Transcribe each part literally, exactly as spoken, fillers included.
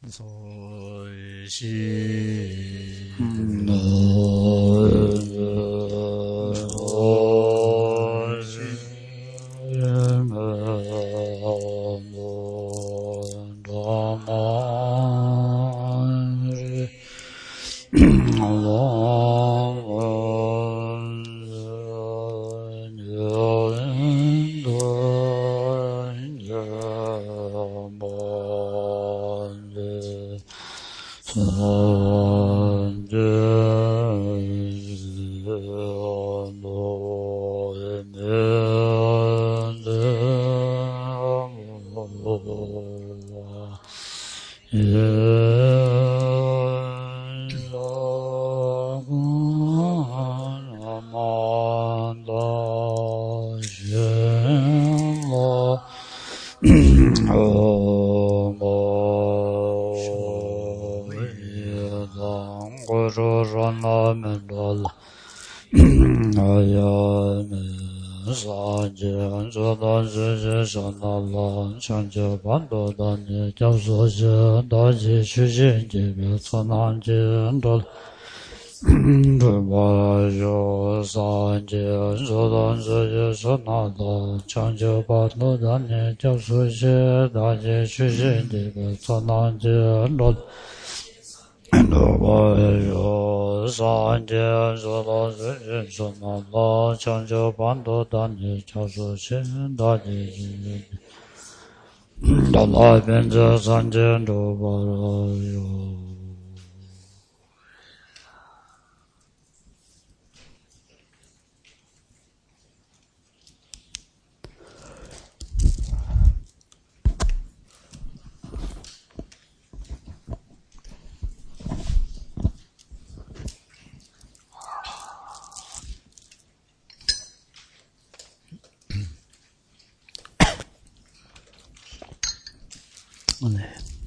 네.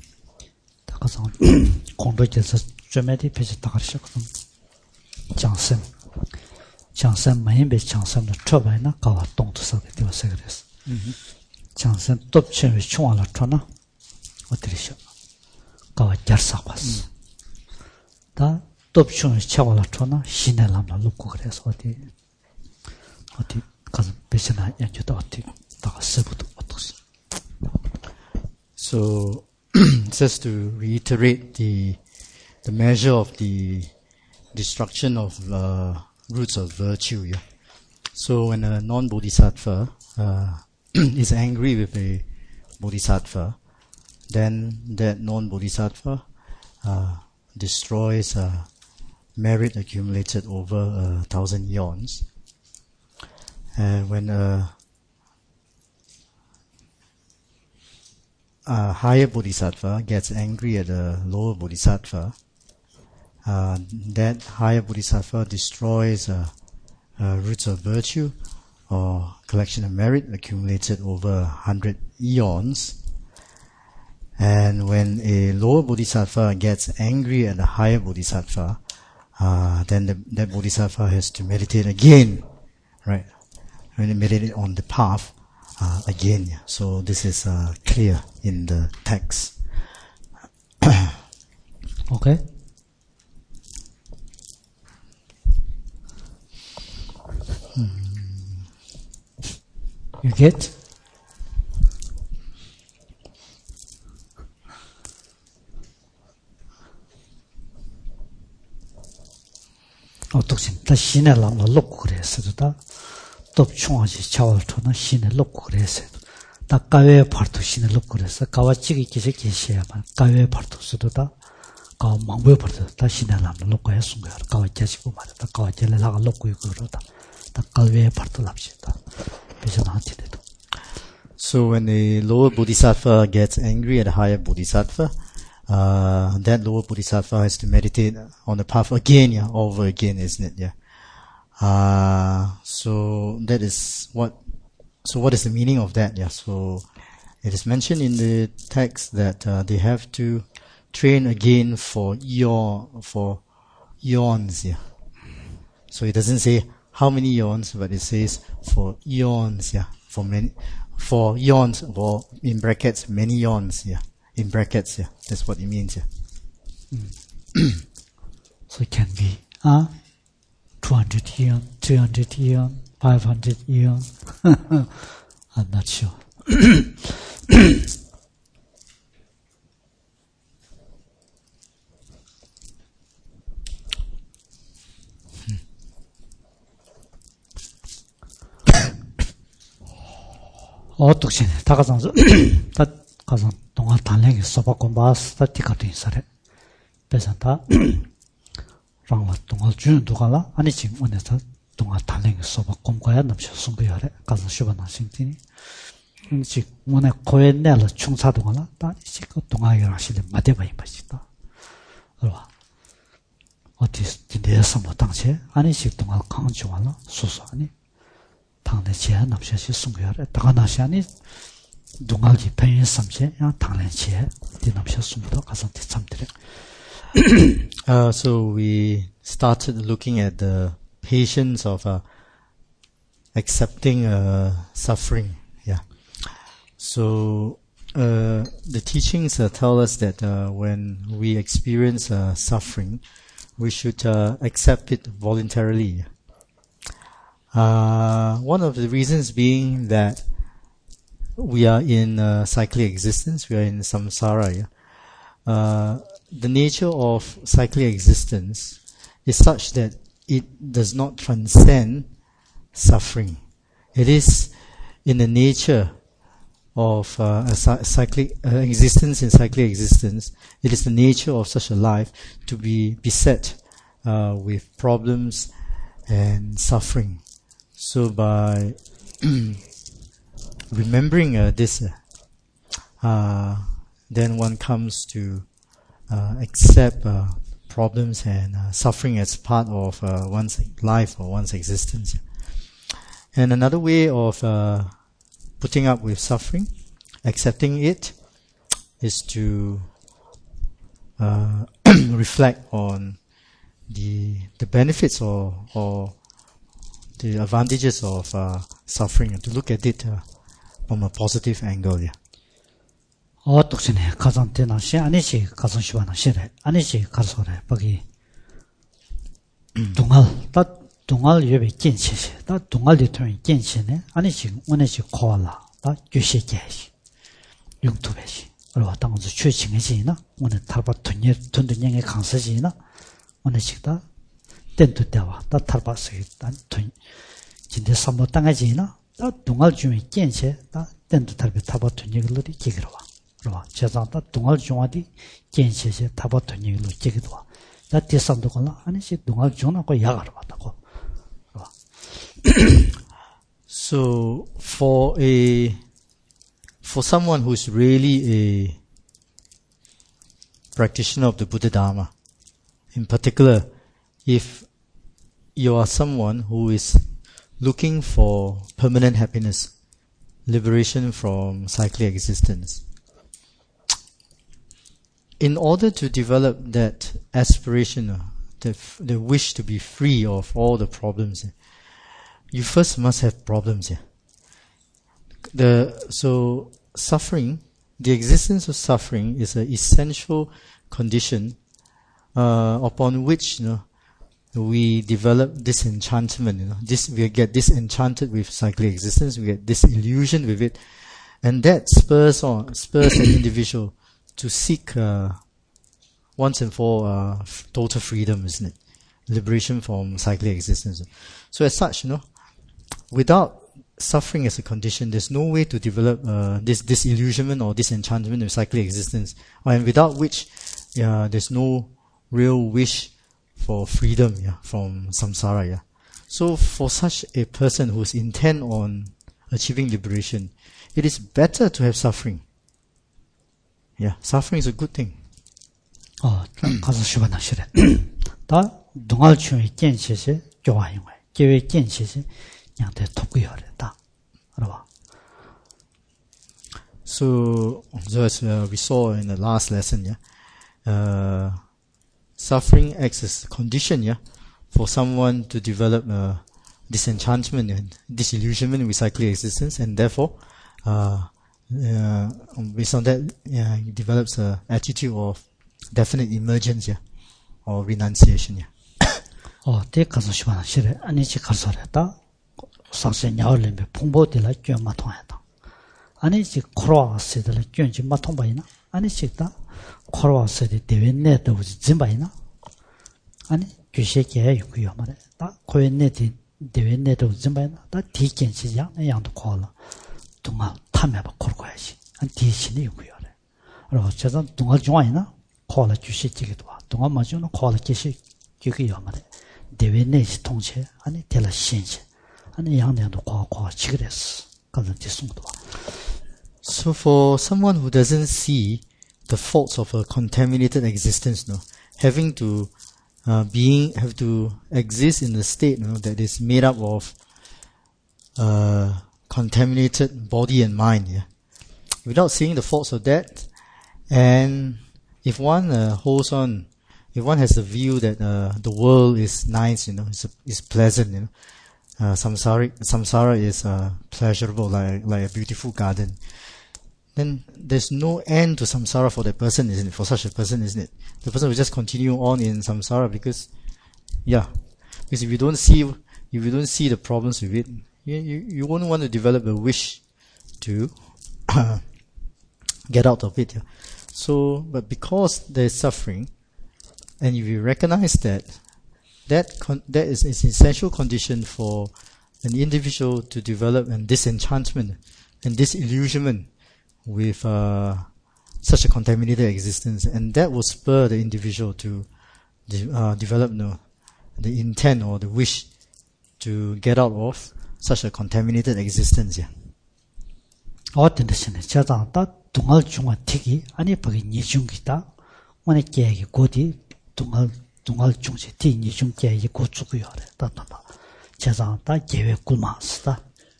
다가서 공부에서 좀에디 페이지 다가르셨거든. 장선. 장선 마인베 장선의 처바이나 가와 동투석에 되어서 그랬어. 장선 톱체의 총알을 쳐나 어디리셔. 가와 jar사봤어. 다 톱총의 차와를 쳐나 신내람을 놓고 그래서 어디 어디 가서 배신한 연주도 어디 다가 세부도 어떻어. So, just to reiterate the the measure of the destruction of uh, roots of virtue. Yeah? So, when a non-bodhisattva uh, is angry with a bodhisattva, then that non-bodhisattva uh, destroys uh, merit accumulated over a thousand eons. And when a A higher bodhisattva gets angry at a lower bodhisattva, uh, that higher bodhisattva destroys uh, uh, roots of virtue or collection of merit accumulated over a hundred eons. And when a lower bodhisattva gets angry at a higher bodhisattva, uh, then the, that bodhisattva has to meditate again, right? When it meditate on the path, Uh, again, so this is uh, clear in the text. Okay. Hmm. You get? 어떻게 다 신의 람을 놓고 그랬어도 또 총하지 차월 토나 신의 놓고 그랬어요. 다 가외 파르토 신의 놓고 그랬어. 가와찌기 계시 계시야만 가외 파르토스도 다 가와 망부에 파르토 다 신의 람을 놓고 했은 거야. 가와 자식고 말다 가와 젤라가 놓고 그러다 다 가외 파르토 랍시다. 그래서 나한테 돼도. So when a lower bodhisattva gets angry at a higher bodhisattva, uh, that lower bodhisattva has to meditate on the path again, yeah, over again, isn't it? Yeah. Uh, so that is what, so what is the meaning of that? Yeah, so it is mentioned in the text that uh, they have to train again for eon, for eons, yeah. So it doesn't say how many eons, but it says for eons, yeah, for many, for eons, or in brackets, many eons, yeah. in brackets. Yeah, that's what it means. Yeah. Mm. So it can be uh, two hundred eon, three hundred eon, five hundred eon. I'm not sure. 어떻게 다 가서 다 가서 동안 단행이 써봤고 마스터 티카도 인사래 배산다 랑와 동안 주는 도가라 아니 지금 원에서 동안 단행이 써봤고 거야 남셔 숨겨야래 가서 쉬바나 신티니 지금 원에 거에 내려 충사 동안라 다 지금 동안 열하시는 마대바이 맛있다 알아 어디 내서 뭐 당시 아니 지금 동안 강조하나 소소 아니 당내 제한 없이 숨겨야 다가나시 아니 동아기 편인 삼세 야 당내 제 디납시 숨도 가서 참들에 Uh, so we started looking at the patience of uh, accepting uh, suffering. Yeah. So uh, the teachings uh, tell us that uh, when we experience uh, suffering, we should uh, accept it voluntarily. Uh, one of the reasons being that we are in uh, cyclic existence, we are in samsara. Yeah? Uh, the nature of cyclic existence is such that it does not transcend suffering. It is in the nature of uh, a cyclic uh, existence in cyclic existence. It is the nature of such a life to be beset uh, with problems and suffering. So by remembering uh, this, uh, then one comes to uh, accept uh, problems and uh, suffering as part of uh, one's life or one's existence. And another way of uh, putting up with suffering, accepting it, is to uh, reflect on the the benefits or or the advantages of uh, suffering, and to look at it uh, from a positive angle. Yeah. 어떻게 가장 대나시 아니지 가서 시바나 시래 아니지 가서래 거기 동알 다 동알 예배 kiến切시 다 동알 리턴 kiến切네 아니지 원해지 코알라 다 규시게시 용토베시 그리고 당주 최칭해지나 오늘 탈바 돈이 돈돈양의 강서지나 원해지다 땐도 대와 다 탈바스에 돈 진짜 삼모 땅에지나 다 동알 중에 kiến切다 땐도 탈바 탈바 돈이를 기기로 와 제자다 동알 중화디 kiến切시 탈바 돈이를 기기도 와 다 대상도 걸라 아니지 동알 중하고 야가로 왔다고 So for a for someone who's really a practitioner of the Buddha Dharma, in particular, if you are someone who is looking for permanent happiness, liberation from cyclic existence, in order to develop that aspiration, the, the wish to be free of all the problems, you first must have problems. The so suffering, the existence of suffering is an essential condition uh, upon which you know we develop disenchantment. You know, this we get disenchanted with cyclic existence. We get disillusioned with it, and that spurs on spurs an individual to seek uh, once and for uh, f- total freedom, isn't it? Liberation from cyclic existence. So as such, you know, without suffering as a condition, there's no way to develop uh, this disillusionment or disenchantment with cyclic existence, and without which uh, there's no real wish for freedom yeah, from samsara. Yeah. So for such a person who's intent on achieving liberation, it is better to have suffering. Yeah, suffering is a good thing. 어, 가서 시바나 시래. 다 동알 중에 kiến切시 교화용해. 계획 kiến切시 양대 토구열다. 알아봐. So, so as uh, we saw in the last lesson, yeah, uh, suffering acts as a condition, yeah, for someone to develop uh, disenchantment and disillusionment with cyclic existence, and therefore, uh, uh, based on that, yeah, he develops a attitude of definite emergence, yeah, or renunciation, yeah. 어, 대 가서 시바나 시래 아니지 가서랬다. 상세 냐올렘베 풍보들라 껴 마통했다. 아니지 코로아스들 껴지 마통바이나. 아니지다 코로아스들 대변내도 우지 짐바이나. 아니 규셰게 있고요 말에. 다 코엔네디 대변내도 짐바이나. 다 디견시야 양도 콜라. 동아 탐해봐 걸고야지. 안 디신이 있고요. 그래서 제가 동아 중앙이나 콜라 규셰지기도 와. 동아 맞으면 콜라 계시 기기요 말에. 대외내지 통체 아니 될라 신체 아니 양내도 과과 지그레스 가는 뒤송도. So for someone who doesn't see the faults of a contaminated existence, no, having to uh, being have to exist in a state, no, that is made up of uh, contaminated body and mind, yeah, without seeing the faults of that, and if one uh, holds on. If one has the view that uh, the world is nice, you know, it's, it's pleasant, you know, uh, samsara, samsara is uh, pleasurable, like like a beautiful garden, then there's no end to samsara for that person, isn't it? For such a person, isn't it? The person will just continue on in samsara because, yeah, because if you don't see, if you don't see the problems with it, you you, you won't want to develop a wish to get out of it. Yeah. So, but because there's suffering. And if you recognize that, that con- that is an essential condition for an individual to develop a disenchantment and disillusionment with uh, such a contaminated existence, and that will spur the individual to de- uh, develop no, the intent or the wish to get out of such a contaminated existence. Yeah. 어떤 데서는 자다다 동al 중화 틱이 아니 버기 니중기다 원의 계획이 고디 동al 동al 중세 티니 중 계획이 고추고요. 다다다 자다다 계획 꿀마스다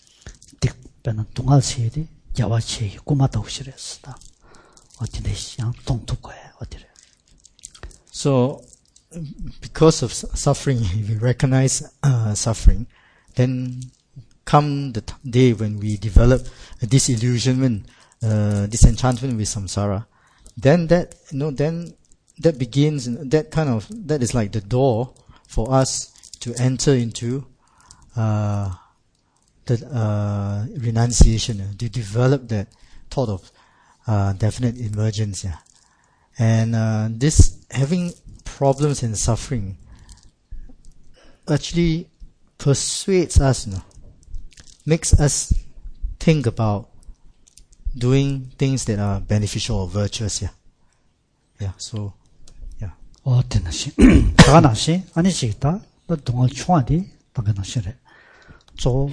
딕배는 동al 세디 야와체기 꿀마다 오시랬다. 어디 데시양 동투고에 어디래. So because of suffering, if we recognize uh, suffering, then come the t- day when we develop a disillusionment, uh, disenchantment with samsara, then that, you know, then that begins, that kind of, that is like the door for us to enter into, uh, the, uh, renunciation, uh, to develop that thought of, uh, definite emergence, yeah. And, uh, this, having problems and suffering actually persuades us, you know, makes us think about doing things that are beneficial or virtuous, yeah. Yeah, so, yeah. 어, 되나시. 다가나시, 아니시겠다. 너 동al 총알이, 다가나시래. 저,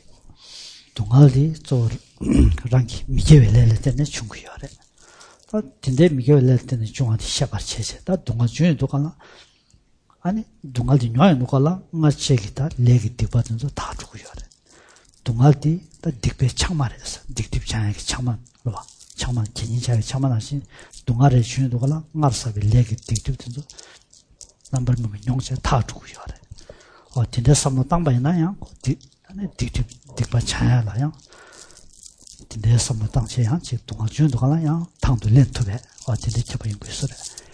동알이, 저, 랑기, 미개웰레레 때는 중구요래. 다, 근데 미개웰레레 때는 중알이 시작할 체제. 다, 동al 중에 누가나, 아니, 동알이 녀에 누가나, nga 체기다, 레기 뒷받은서 다 주고요래. 동알디 다 딕배 창만했어. 딕딥 장에게 창만 봐. 창만 진인자에 창만하신 동알의 주인도 걸라 나르사비 레기 딕딥든도 남벌면 용세 다 주고요. 어 근데 삼노 땅바이나야. 딕 아니 딕딥 딕바 차야라야. 근데 삼노 땅체야. 지 동알 주인도 걸라야. 당도 렌토베. 어 근데 접어 있고 있어래.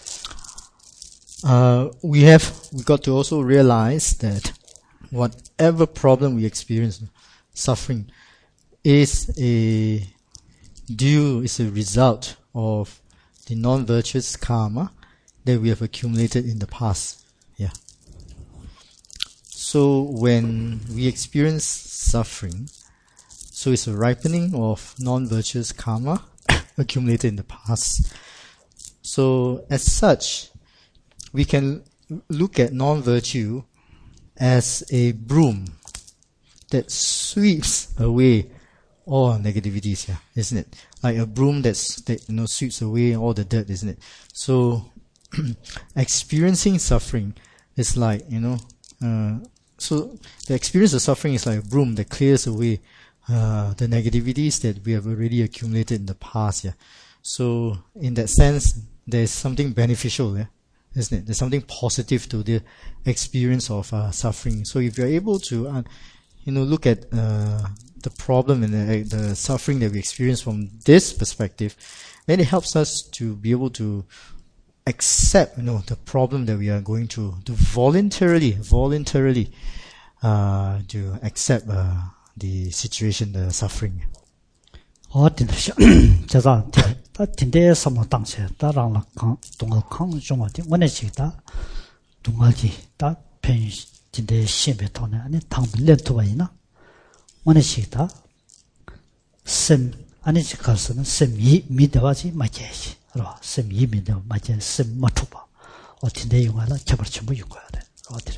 Uh we have we got to also realize that whatever problem we experience, suffering is a due, is a result of the non-virtuous karma that we have accumulated in the past. Yeah. So when we experience suffering, so it's a ripening of non-virtuous karma accumulated in the past. So as such, we can look at non-virtue as a broom that sweeps away all negativities, yeah, isn't it? Like a broom that's, that, you know, sweeps away all the dirt, isn't it? So, experiencing suffering is like, you know, uh, so the experience of suffering is like a broom that clears away, uh, the negativities that we have already accumulated in the past, yeah. So, in that sense, there's something beneficial, yeah, isn't it? There's something positive to the experience of, uh, suffering. So if you're able to, uh, you know, look at uh, the problem and the, the suffering that we experience from this perspective, then it helps us to be able to accept, you know, the problem that we are going through, to voluntarily, voluntarily, uh, to accept uh, the situation, the suffering. 어, 진짜, 제가, 다, 진대 삼로 당시에, 다랑라 강, 동al 강, 중화디, 원해지다, 동알지, 다, pen, 진대 시험에 토네, 아니, 당분 렌토가 있나? 원해지다, 셈, 아니, 지가서는 셈, 이, 미대와지, 맞게지, 알아, 셈, 이, 미대와, 맞게, 셈, 맞춰봐. 어, 진대 용하라, 개발 전부 용거야 돼. 어디래.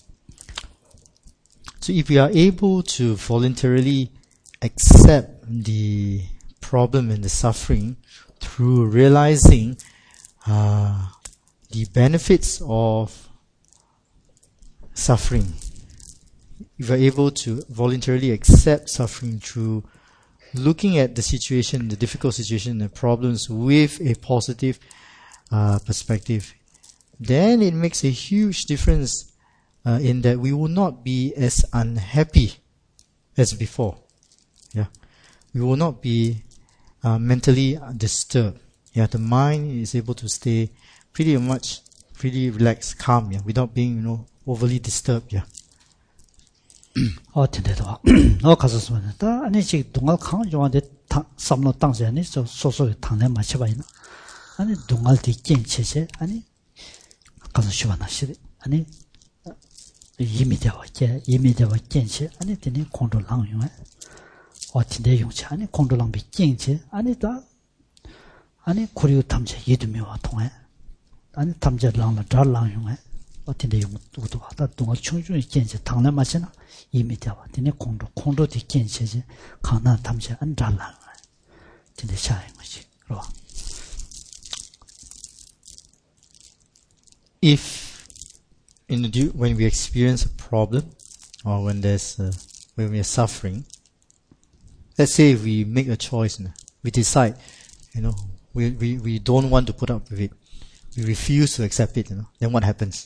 So if we are able to voluntarily accept the problem and the suffering through realizing uh, the benefits of suffering, if we are able to voluntarily accept suffering through looking at the situation, the difficult situation, the problems with a positive uh, perspective, then it makes a huge difference uh, in that we will not be as unhappy as before. Yeah, we will not be uh, mentally disturbed. Yeah, the mind is able to stay pretty much, pretty relaxed, calm. Yeah, without being, you know, overly disturbed. Yeah. 어, 텐데도 어 가서서는 다 아니 지 동al 강 중한테 삼로 당시 아니 저 소소리 당내 맞춰 봐이나 아니 동al 뒤긴 체제 아니 가서 쉬어나시 아니 이미 되어 게 이미 되어 견체 아니 되니 컨트롤 항용 어 텐데 용체 아니 컨트롤 항비 견체 아니 다 아니 고려 탐제 예두미와 통해 아니 탐제랑라 달랑용 어떤데 용도도 하다 동al 충분히 견체 당내 맞으나 이미 되어 되니 공도 공도 뒤견체지 강나 탐제 안 달랑 근데 샤인 거지 그러 if in the, when we experience a problem or when there's uh, when we are suffering, let's say we make a choice, we decide, you know, we, we, we don't want to put up with it, we refuse to accept it, you know, then what happens?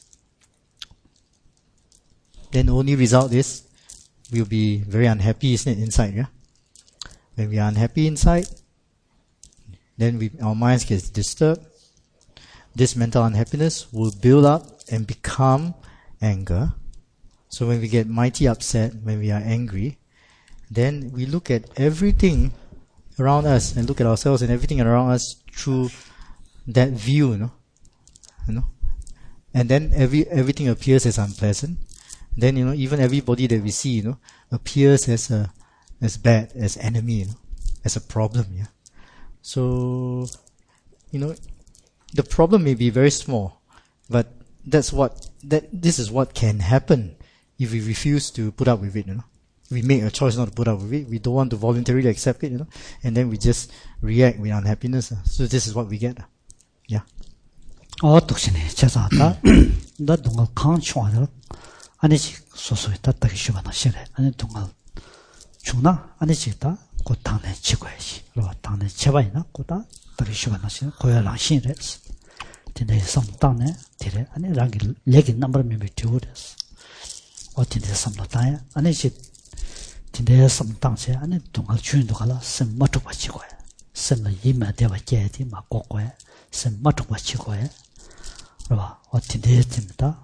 Then the only result is we'll be very unhappy, isn't it, inside, yeah? When we are unhappy inside, then we, our minds get disturbed. This mental unhappiness will build up and become anger. So when we get mighty upset, when we are angry, then we look at everything around us and look at ourselves and everything around us through that view, you know, you know, and then every everything appears as unpleasant. Then, you know, even everybody that we see, you know, appears as a as bad, as enemy, you know, as a problem. Yeah. So, you know, the problem may be very small, but that's what that this is what can happen if we refuse to put up with it. You know, we make a choice not to put up with it. We don't want to voluntarily accept it. You know, and then we just react with unhappiness. So this is what we get. Yeah. 어, 독신이 제자다. 나 동al 강 중화들 아니지 소소히 따따기 쉬바나 싫어. 아니 동al 중나 아니지다. 곧 당내 치고야지. 그러 당내 제바이나 고다 따기 쉬바나 싫어. 고야랑 신이래. 근데 섬 당내 되래. 아니 랑기 레기 넘버 멤버 두르스. 어 근데 섬도 다야. 아니지 근데 섬 당세 아니 동al 주인도 갈라 섬 맞고 치고야. 섬을 이마 대와 깨디 막 고고야. 섬 맞고 치고야. 그러 어떻게 됩니다.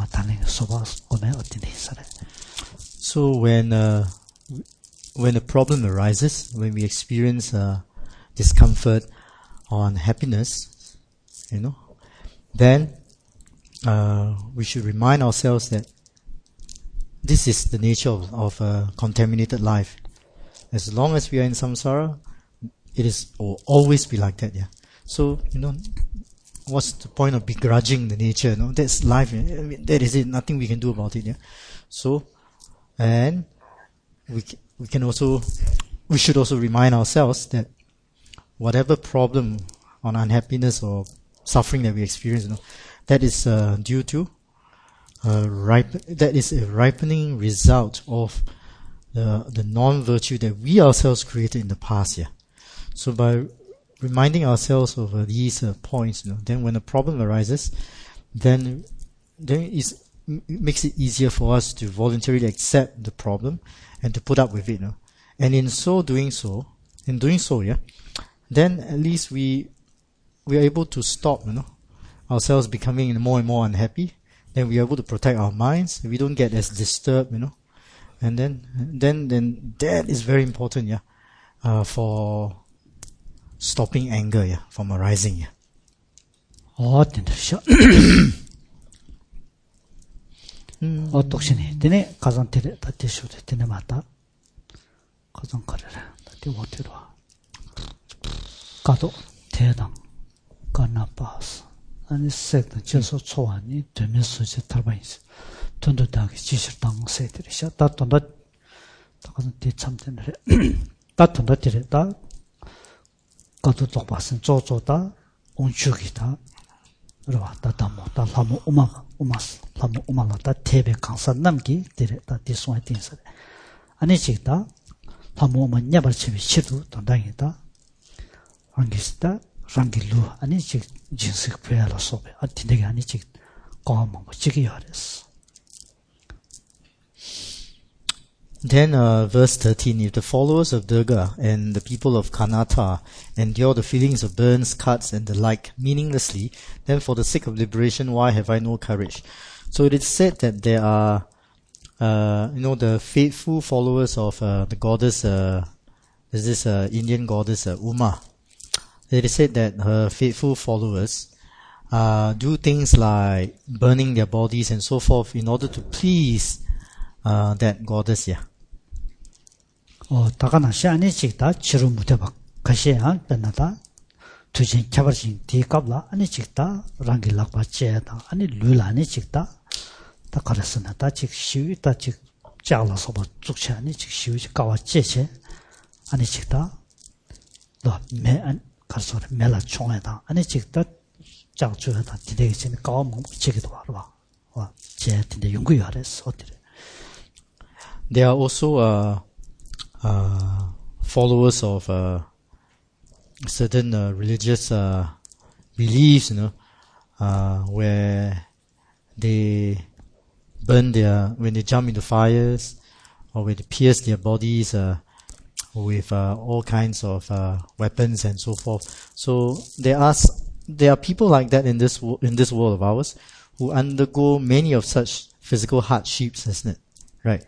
So when uh, when a problem arises, when we experience uh, discomfort or unhappiness, you know, then uh, we should remind ourselves that this is the nature of, of a contaminated life. As long as we are in samsara, it is will always be like that. Yeah. So you know. What's the point of begrudging the nature? No, that's life. I mean, that is it. Nothing we can do about it. Yeah. So, and we we can also we should also remind ourselves that whatever problem or unhappiness or suffering that we experience, you know, that is uh, due to uh, ripe. That is a ripening result of the the non-virtue that we ourselves created in the past. Yeah. So by reminding ourselves of uh, these uh, points, you know, then when a problem arises, then then it makes it easier for us to voluntarily accept the problem and to put up with it, you know, And in so doing so, in doing so, yeah, then at least we we are able to stop, you know, ourselves becoming more and more unhappy. Then we are able to protect our minds. We don't get as disturbed, you know. And then, then, then that is very important, yeah, uh, for stopping anger, yeah, from arising, yeah. 어, 된다셔. 어, 독신이 되네. 가장 되네. 다 되셔도 되네 맞다. 가장 거래라. 다 어디로 와. 가도 대당 가나빠스. 아니 색도 저서 초안이 되면서 이제 탈바이스. 돈도 다기 지실 당세들이셔. 다 돈도 다 가서 대참되네. 다 돈도 되다. 가도 똑바스 쪼쪼다. 온축이다. 그러와 다다모 다라모 우마 우마스 라모 우마라다 테베 강산 남기 데레다 디스와이 딘서 아니 지다 라모 우마 냐발치비 치도 단당이다 안기스다 랑길루 아니 지 진식 페라 소베 아티데게 아니 지 고모 지기 하레스. Then uh, verse thirteen, if the followers of Durga and the people of Kanata endure the feelings of burns, cuts and the like meaninglessly, then for the sake of liberation, why have I no courage? So it is said that there are, uh, you know, the faithful followers of uh, the goddess, uh, there's this uh, Indian goddess uh, Uma. It is said that her faithful followers uh, do things like burning their bodies and so forth in order to please uh, that goddess, yeah. 어, 다가나 시안이 직다 치료 못해봐. 가시야 변나다. 두진 개발진 뒤갑라 아니 직다 랑길락 받지다. 아니 룰라니 직다. 다 가르스나 다 직시위 다 직 잘라서 봐 죽지 아니 직시위 가와 제체 아니 직다. 너매 가서 매라 총에다 아니 직다 장주에다 디데게 진 가와 뭐 지기도 봐 봐. 와 제한테 연구를 하랬어 어때? There are also uh, uh, followers of uh, certain uh, religious uh, beliefs, you know, uh, where they burn their, when they jump into fires, or when they pierce their bodies uh, with uh, all kinds of uh, weapons and so forth. So there are there are people like that in this in this world of ours who undergo many of such physical hardships, isn't it? Right.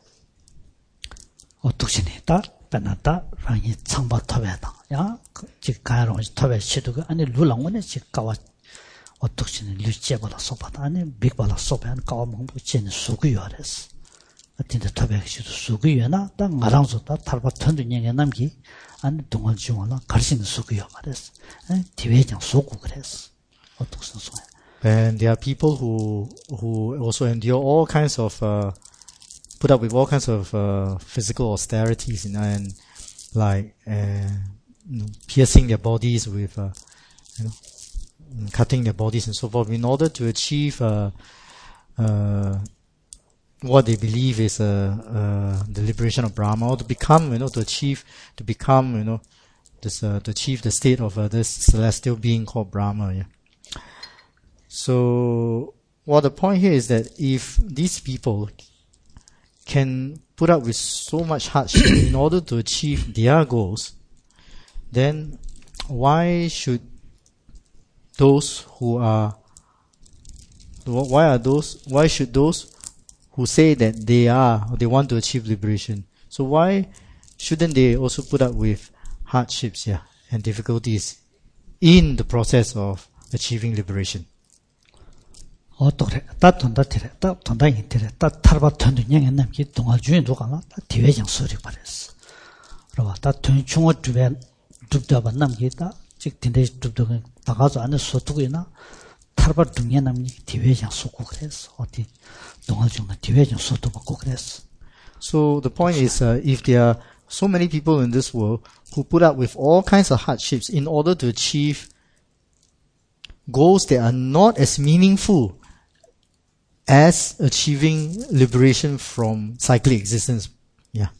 어떻게니까 변났다 랑이 창바 탑에다 야 직가로 탑에 시도가 아니 룰랑원에 직가와 어떻게는 류제보다 소바다 아니 빅바다 소바한 가면 붙이는 수구요레스 어떤데 탑에 시도 수구요나 땅 가랑서다 탈바 턴드닝에 남기 아니 동안 중원나 가르치는 수구요 말했어 디외장 수구 그랬어 어떻게 소야. And there are people who who also endure all kinds of uh, put up with all kinds of uh, physical austerities, you know, and like uh, you know, piercing their bodies with, uh, you know, cutting their bodies and so forth, in order to achieve uh, uh, what they believe is uh, uh, the liberation of Brahma, or to become, you know, to achieve, to become, you know, this, uh, to achieve the state of uh, this celestial being called Brahma. Yeah. So, well, the point here is that if these people can put up with so much hardship in order to achieve their goals, then why should those who are why are those why should those who say that they are they want to achieve liberation, so why shouldn't they also put up with hardships, yeah, and difficulties in the process of achieving liberation? 어떻게 다 돈다 티래 다 돈다 인테레 다 탈바 돈도 냥에 남기 동아 주인도 가나 다 디외장 소리 말했어. 그러고 다 돈충어 주변 둡다바 남기다 즉 딘데 둡다가 다가서 안에 소투고이나 탈바 등에 남기 디외장 소고 그랬어. 어디 동아 중에 디외장 소투 받고 그랬어. So the point is, uh, if there are so many people in this world who put up with all kinds of hardships in order to achieve goals that are not as meaningful as achieving liberation from cyclic existence, yeah,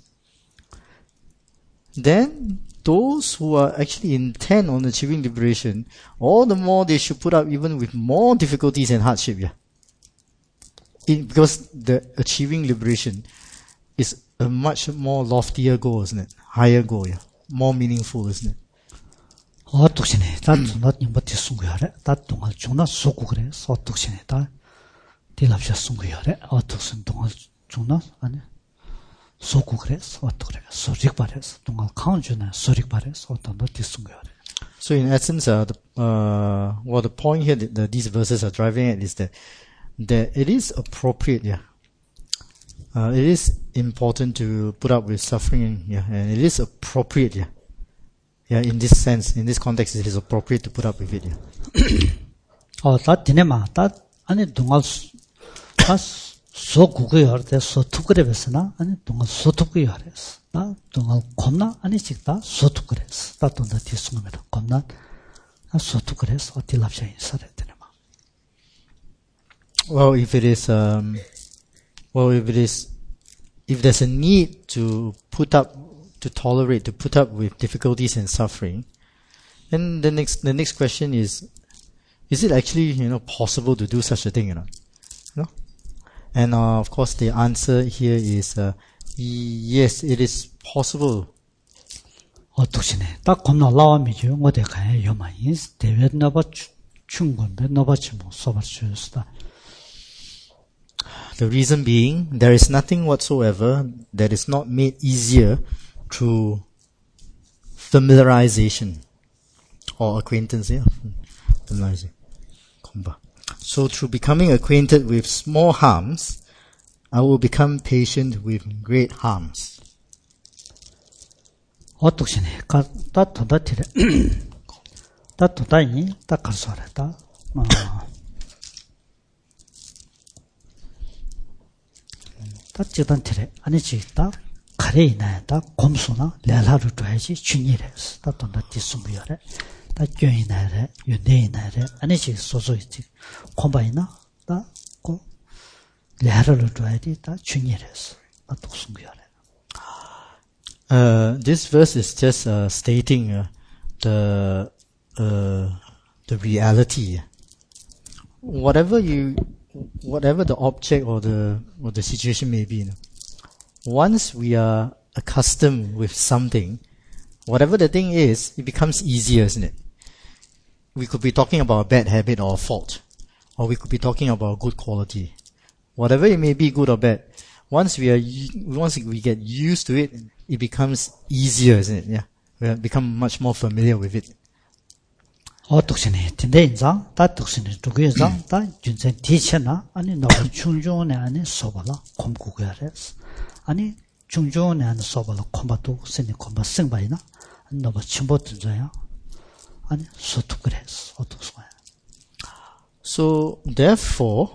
then those who are actually intent on achieving liberation, all the more they should put up even with more difficulties and hardship, yeah, In, because the achieving liberation is a much more loftier goal, isn't it? Higher goal, yeah. More meaningful, isn't it? 어떡시네. 다 존나 님버티 숨고야래. 다 동안 존나 쏘고 그래. 어떡시네. 다 딜랍샤 숨고야래. 어떡신 동안 존나 아니 쏘고 그래. 어떡 그래. 소릭 바래서 동안 카운주나 소릭 바래서 어떤 너 뒤숨고야래. So in essence, uh, the, uh, well, the point here that the, these verses are driving at is that that it is appropriate, yeah. Uh, it is important to put up with suffering, yeah, and it is appropriate, yeah. Yeah, in this sense, in this context, it is appropriate to put up with it, yeah. 어, 다 디네마, 다 아니 동안 다 소구고요. 때 소투그레베스나 아니 동안 소투고요. 나 동안 겁나 아니 직다 소투그레스. 다 돈다 뒤숨으면 겁나 소투그레스 어디 랍샤 인사를 되네마. Well, if it is, um, well, if it is, if there's a need to put up, to tolerate, to put up with difficulties and suffering, then the next, the next question is, is it actually, you know, possible to do such a thing, you know? You know? And, uh, of course, the answer here is, uh, yes, it is possible. 어떡시네. 딱 겁나 라와미죠. 어디 가야 요만이 대외 너바 충분데 너바치 뭐 소바 주스다. The reason being, there is nothing whatsoever that is not made easier through familiarization or acquaintance. Yeah, familiarization. So through becoming acquainted with small harms, I will become patient with great harms. 어떡시네. 가, 다 돈다 티래. 다 돈다니, 다 갈소래다. 어. 다 지단 티래. 아니지, 다 가래 있나야. 다 곰수나, 레라를 줘야지, 춘이래서. 다 돈다 뒤숨부여래. 다 교인나래, 윤대인나래. 아니지, 소소이지. 곰바이나, 다, 고, 레라를 줘야지, 다 춘이래서. 다 독숨부여래. Uh, this verse is just uh, stating uh, the uh, the reality. Whatever you, whatever the object or the or the situation may be, you know, once we are accustomed with something, whatever the thing is, it becomes easier, isn't it? We could be talking about a bad habit or a fault, or we could be talking about a good quality. Whatever it may be, good or bad, once we are once we get used to it, it becomes easier, isn't it? Yeah, we become much more familiar with it. 어떡시네. 근데 인상, 다 떡시네. 두개 인상, 다 준생 뒤치나 아니 너무 중중에 안에 소발라 콤구가래스. 아니 중중에 안에 소발라 콤바도 세니 콤바 생바이나 너무 침보든자야. 아니 소투그래스. 어떡소야. So therefore,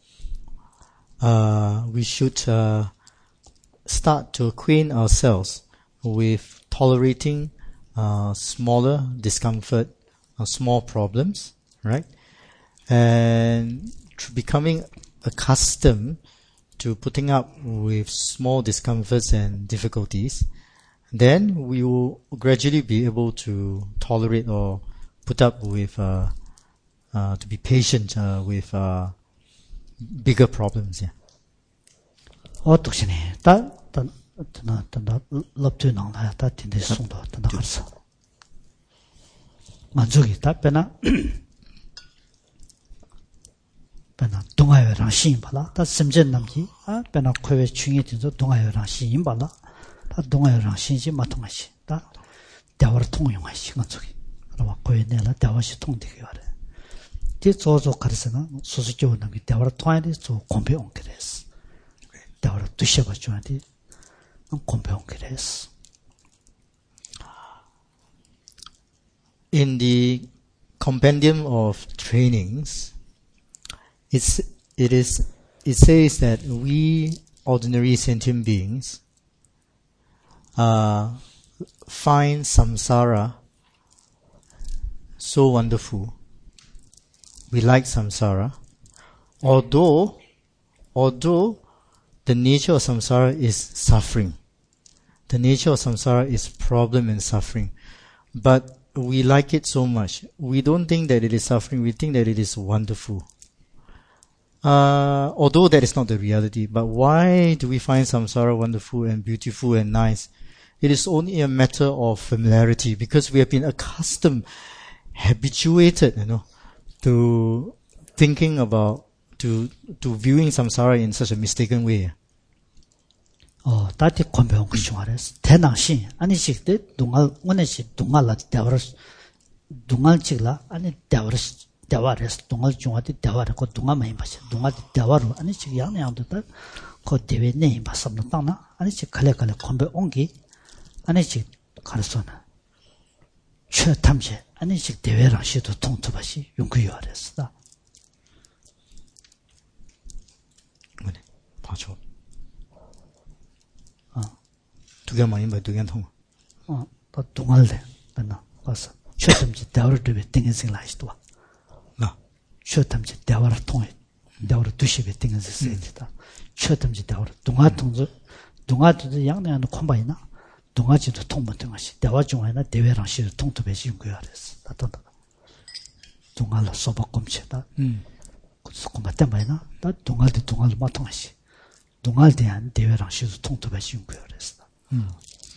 uh, we should uh, start to acquaint ourselves with tolerating uh, smaller discomfort, uh, small problems, right? And to becoming accustomed to putting up with small discomforts and difficulties, then we will gradually be able to tolerate or put up with, uh, uh, to be patient uh, with uh, bigger problems. Yeah. 어떡시네. 다, 다, 다, 다, 다, 럽주 나오나야. 다, 딘데, 송도, 다, 나갔어. 만족이, 다, 빼나, 빼나, 동아여랑 시인발라. 다, 심전 남지, 아, 빼나, 코에 중에 딘서 동아여랑 시인발라. 다, 동아여랑 시인지, 마통하시. 다, 대화를 통용하시, 만족이. 그러면, 코에 내라, 대화시 통되게 하래. 뒤, 조조 가르스나, 소수교 남기, 대화를 통하니, 조, 공배 온게 됐어. 대화를 두셔봐 줘야지. In the compendium of trainings, it's, it is, it says that we ordinary sentient beings uh, find samsara so wonderful. We like samsara, although, although the nature of samsara is suffering. The nature of samsara is problem and suffering. But we like it so much. We don't think that it is suffering. We think that it is wonderful. Uh, although that is not the reality, but why do we find samsara wonderful and beautiful and nice? It is only a matter of familiarity, because we have been accustomed, habituated, you know, to thinking about, to, to viewing samsara in such a mistaken way. 어, 다티 콤배온 그 중아래서 대낭신 아니 식대 동알 원해시 동알라 대화를 동알 찍라 아니 대화를 대화래서 동알 중아디 대화라고 동알 많이 마셔 동아디 대화로 아니 식 양양도다 그 대회 내에 봤었는 땅나 아니 식 칼레칼레 콤배온 게 아니 식 가르소나 최 탐제 아니 식 대회랑 시도 통투바시 용구요래서다 뭐네 봐줘 두 개만 임바 두 개는 통. 어, 또 동알래. 맞나? 봤어. 최점지 대화를 되게 땡긴생 라이스도. 나. 최점지 대화를 통해. 대화를 두시베 땡긴생 세트다. 최점지 대화를 동아 통저 동아도 양내는 콤바이나. 동아지도 통못된 것이 대화 중에나 대회랑 시를 통투배시 연구야 그랬어. 나도다. 동알로 소박검체다. 음. 그래서 콤바 때문에나 나 동알도 동알로 맞통하시. 동알 대한 대회랑 시를 통투배시 연구야 그랬어. Mm.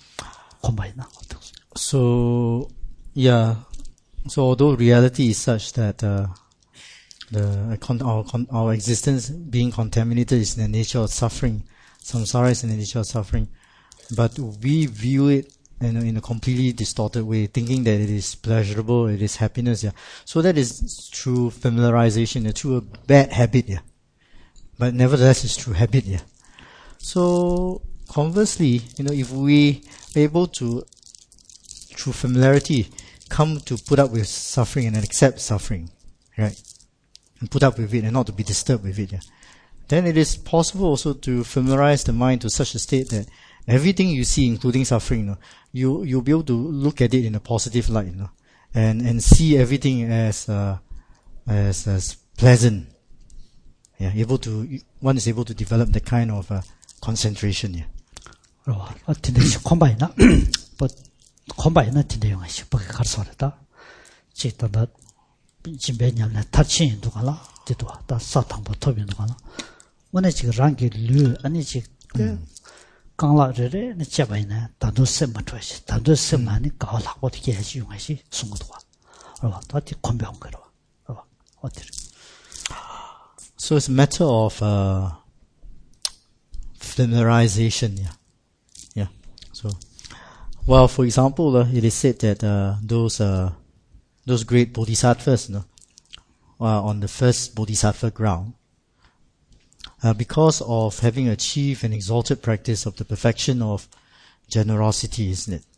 So, yeah. So, although reality is such that uh, the our our existence being contaminated is in the nature of suffering, samsara is in the nature of suffering, but we view it you know, in a completely distorted way, thinking that it is pleasurable, it is happiness. Yeah. So that is through familiarization, through a bad habit. Yeah. But nevertheless, it's through habit. Yeah. So. Conversely, you know, if we are able to, through familiarity, come to put up with suffering and accept suffering, right? And put up with it and not to be disturbed with it, yeah? Then it is possible also to familiarize the mind to such a state that everything you see, including suffering, you know, you, you'll be able to look at it in a positive light, you know, and, and see everything as, uh, as, as pleasant. Yeah, able to, one is able to develop that kind of, uh, concentration, yeah. 어, tindayi 콤바이나, 뭐, 콤바이나 tindayi 용아 식박에 가르쳐라다. 지단다, 진배냐면 타치인 누가나, 뒤도와, 다 사탕보 토비 누가나. 원래 지금 랑기 류, 아니 지금, 강라르레, 내 제바이나, 단도 셈마 줘야지. 단도 셈마니 가올라고 어떻게 해야지 용아시, 순구도와. 어, 다티 콤배온 거로. 어, 어때? So it's a matter of, uh, familiarization, yeah. Yeah. So, well, for example, uh, it is said that uh, those uh, those great bodhisattvas, you know, uh, on the first bodhisattva ground, uh, because of having achieved an exalted practice of the perfection of generosity, isn't it?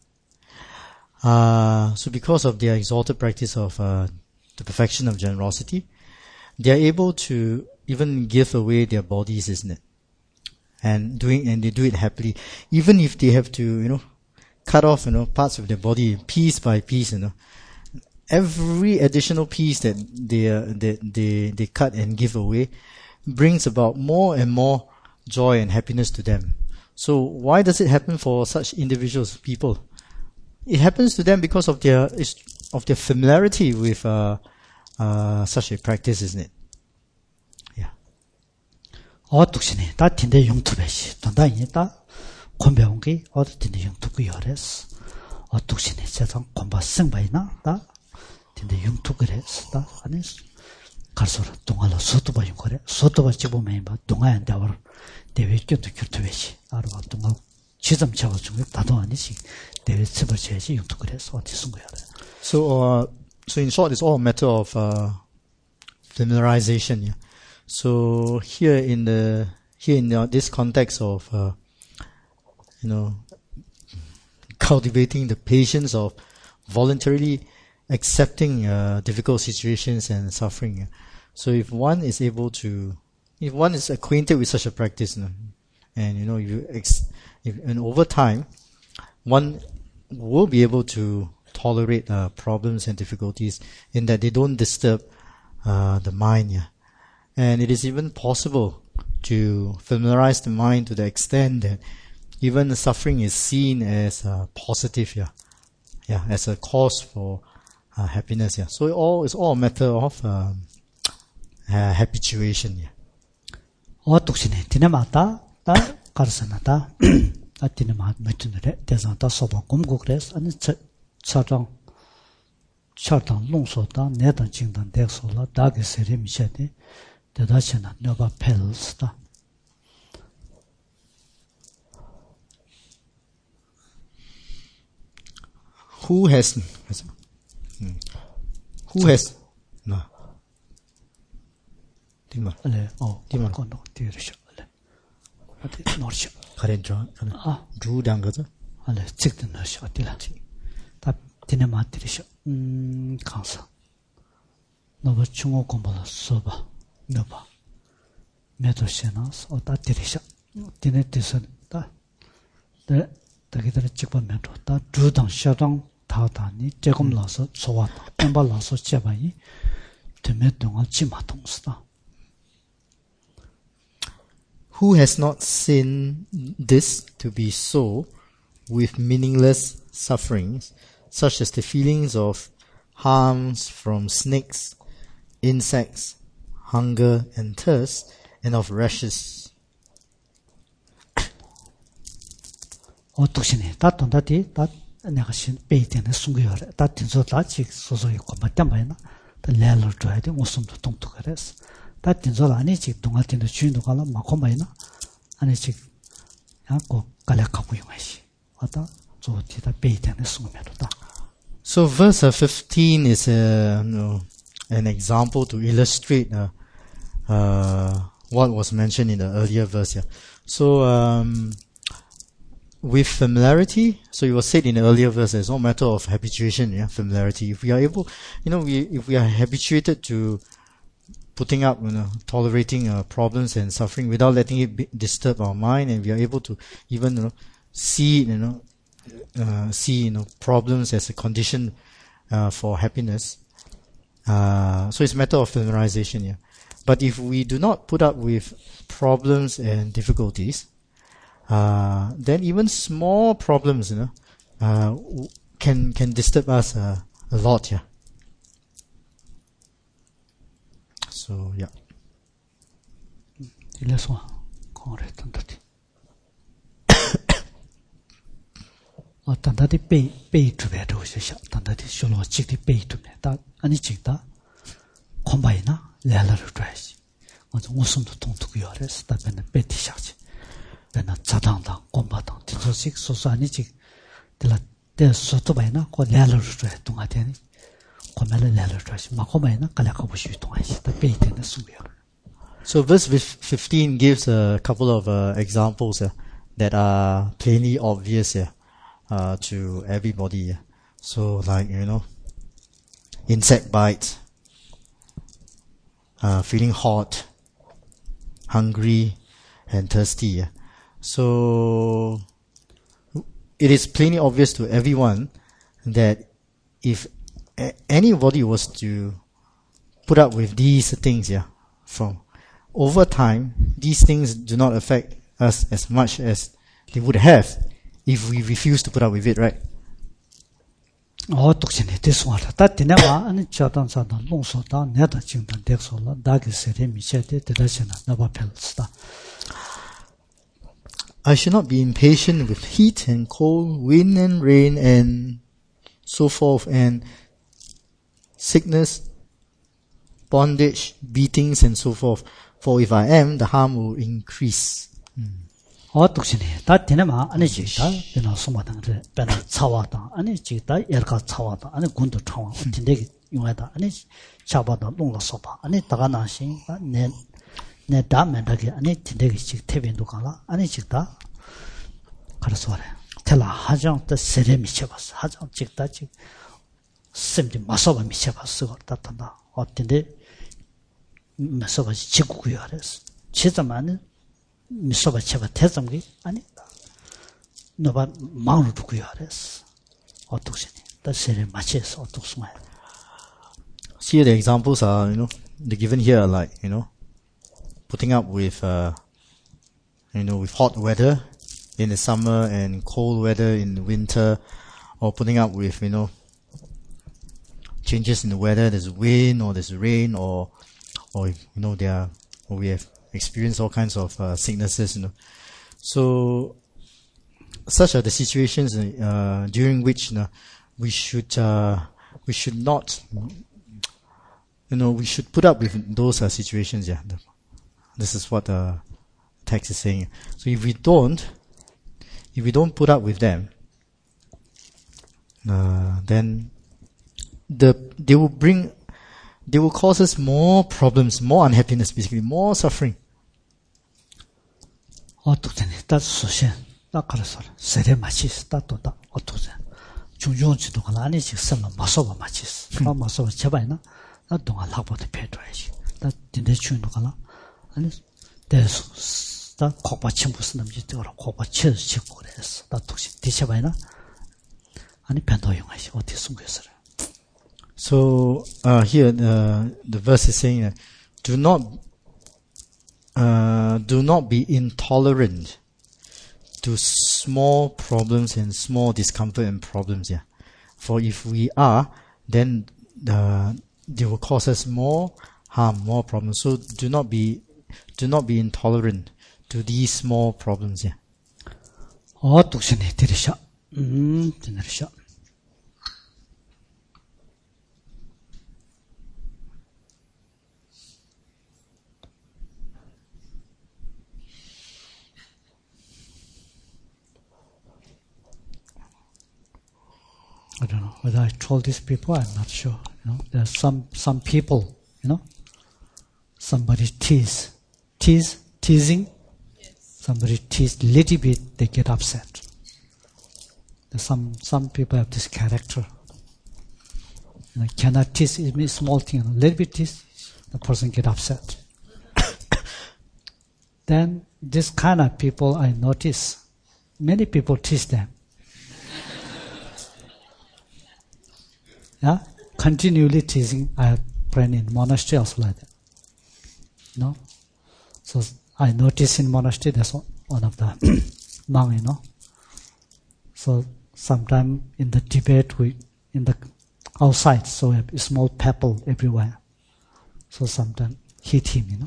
Uh, so, because of their exalted practice of uh, the perfection of generosity, they are able to even give away their bodies, isn't it? And doing, and they do it happily, even if they have to, you know, cut off, you know, parts of their body piece by piece, you know. Every additional piece that they, uh, that they, they cut and give away brings about more and more joy and happiness to them. So why does it happen for such individuals, people? It happens to them because of their, of their familiarity with, uh, uh, such a practice, isn't it? 어, 뚝시네. 다 틴데 용투배시. 돈다이니 다 콤배온 게 어디 틴데 용투구 열했어. 어, 뚝시네. 세상 콤바 생바이나 다 틴데 용투그랬어. 다 아니 가서라 동알로 소토바 용거래. 소토바 집으면 봐. 동아야 대화를 대외교도 교투배시. 알아봐. 동알 지점 잡아 중에 다도 아니지. 대외 습을 제시 용투그랬어. 어디 쓴 거야. So uh so in short it's all a matter of uh familiarization, yeah. So here in the here in the, this context of uh, you know cultivating the patience of voluntarily accepting uh, difficult situations and suffering. So if one is able to, if one is acquainted with such a practice, you know, and you know you ex, if, and over time, one will be able to tolerate uh, problems and difficulties in that they don't disturb uh, the mind. Yeah. And it is even possible to familiarize the mind to the extent that even the suffering is seen as uh, positive, yeah, yeah, as a cause for uh, happiness, yeah. So it all it's all a matter of um, uh, habituation, yeah. 어떻시네 디네마다 다 가르스나다 아 디네마 메트네 대상다 소바 공고 그래서 아니 차장 차장 농소다 내던 징단 대소라 다게 세림시데 대다시나 너바 펠스다 Who has who has no Dima 네, 어, 디마 건너 뒤르셔. 네. 어디 넣으셔. 가렌죠 아, 주당 거죠 네, 찍든 넣으셔. 어디라. 다 디네 마트리셔. 음, 강사. 너가 중국 공부를 써봐. 너봐. 매도시나 어다 들이셔. 디네 뜻은 다. 네, 다기들 찍으면 다 주당 샤당 다다니 조금 넣어서 좋았다. 엠바 넣어서 제바이 되면 동안 지마 동스다. Who has not seen this to be so with meaningless sufferings, such as the feelings of harms from snakes, insects, hunger and thirst, and of rashes? 어떻시네. 다 돈다디 다 내가 신 베이테는 숨겨야 다 tinso 다 소소이 고마다 마이나 다 레를 줘야 돼. 무슨도 동투가래서 다 tinso 아니 지 동아틴도 주인도 가라 마코 마이나 아니 지 야고 갈라카고 용하시 왔다 저티다 베이테는 숨겨면다. So verse fifteen is a, you know, an example to illustrate uh, uh, what was mentioned in the earlier verse here. So um, with familiarity, so it was said in the earlier verse, it's not a matter of habituation, yeah, familiarity. If we are able, you know, we if we are habituated to putting up, you know, tolerating uh, problems and suffering without letting it be, disturb our mind, and we are able to even, you know, see, you know, uh, see, you know, problems as a condition uh, for happiness. Uh, so it's a matter of familiarization, yeah. But if we do not put up with problems and difficulties, uh, then even small problems, you know, uh, can can disturb us uh, a lot, yeah. So yeah. 이래서 거래했던 듯이. 어, 단다디 베이 베이 투베도 오셔. 단다디 쇼로 직디 베이 투베. 다 아니 직다. 콤바이나 레라를 줘야지. 먼저 웃음도 통투고 열어서 다변에 베티샤지. 내가 자당당 콤바당 진소식 소소 아니 직 들라 때 소토바이나 고 레라를 줘야 동아대니. 콤멜을 레라를 줘야지. 마코바이나 갈라가 보시 동아시. 다 베이 때는 숨겨. So verse fifteen gives a couple of uh, examples uh, that are plainly obvious uh, uh, to everybody. Uh. So like, you know, insect bites, uh, feeling hot, hungry, and thirsty. Uh. So it is plainly obvious to everyone that if a- anybody was to put up with these things, yeah, from over time, these things do not affect us as much as they would have if we refuse to put up with it, right? 어, 독신이 됐습니다. 다 디네마 아니 저단사다 농소다 내다 지금단 덱솔라 다기세레 미셰데 대다시나 나바펠스다. I should not be impatient with heat and cold, wind and rain and so forth, and sickness, bondage, beatings and so forth. For if I am, the harm will increase. 어, 독신이 다 디네마 아니 지다 베나 소마당데 베나 차와다 아니 지다 에르가 차와다 아니 군도 차와 딘데기 용하다 아니 차바다 농라 소바 아니 다가나신 네 네 다면다기 아니 딘데기 지 태빈도 가라 아니 지다 가르서 와래 텔라 하정 때 세레 미쳐봤어 하정 찍다 찍 쌤지 마소바 미쳐봤어 그렇다다 어떤데 마소바 찍고요 그랬어 제자만은 미소바 쳐봐 대zam기 아니 너가 마음을 두고요 그랬어 어떻게 다 세레 맞춰서 어떻게 말 See, the examples are, you know, the given here are like, you know, putting up with, uh, you know, with hot weather in the summer and cold weather in the winter, or putting up with, you know, changes in the weather, there's wind or there's rain, or, or, you know, there are, or we have experience all kinds of uh, sicknesses, you know. So, such are the situations uh, during which, you know, we should uh, we should not, you know, we should put up with those uh, situations. Yeah, this is what the text is saying. So, if we don't, if we don't put up with them, uh, then the they will bring, they will cause us more problems, more unhappiness, basically, more suffering. 어떻게 다 수신 딱 그래서 세례 마치스 따또다 어떻게 중중지도 아니지 설마 마서봐 마치스 아 마서봐 제발나 나 동안 학보도 배워야지 나 근데 주는 거나 아니 대수 다 kokpa 무슨 남지 들어 kokpa 쳐서 찍고 그랬어 나 혹시 뒤쳐봐이나 아니 변도 용하시 어떻게 숨겼어요. So uh, here uh, the verse is saying that do not uh, do not be intolerant to small problems and small discomfort and problems. Yeah, for if we are, then uh, they will cause us more harm, more problems. So do not be do not be intolerant to these small problems. Yeah. 어, 독신이 들으셔. 음, 들으셔. I don't know whether I told these people. I'm not sure. You know, there are some some people. You know, somebody tease, tease, teasing. Yes. Somebody tease a little bit, they get upset. There's some some people have this character. You know, cannot tease even small thing. A little bit tease, the person get upset. Then this kind of people, I notice, many people tease them. Yeah, continually teasing. I have friends in monastery also like that. You know, so I notice in monastery there's one of the monk, you know. So sometime in the Tibet, we in the outside, so we have a small pebble everywhere. So sometimes hit him, you know.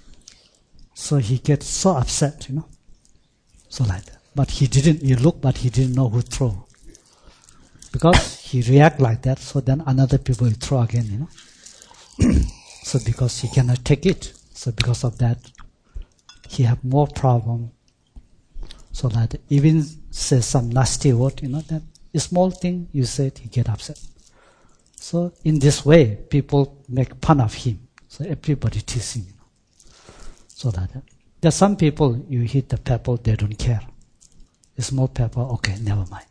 So he gets so upset, you know. So like that. But he didn't. You look, but he didn't know who throw. Because he react like that, so then another people will throw again, you know. So because he cannot take it, so because of that, he have more problem. So that even say some nasty word, you know, that a small thing you said, he get upset. So in this way, people make fun of him. So everybody tease him. You know. So that there are some people you hit the pebble, they don't care. A small pebble, okay, never mind.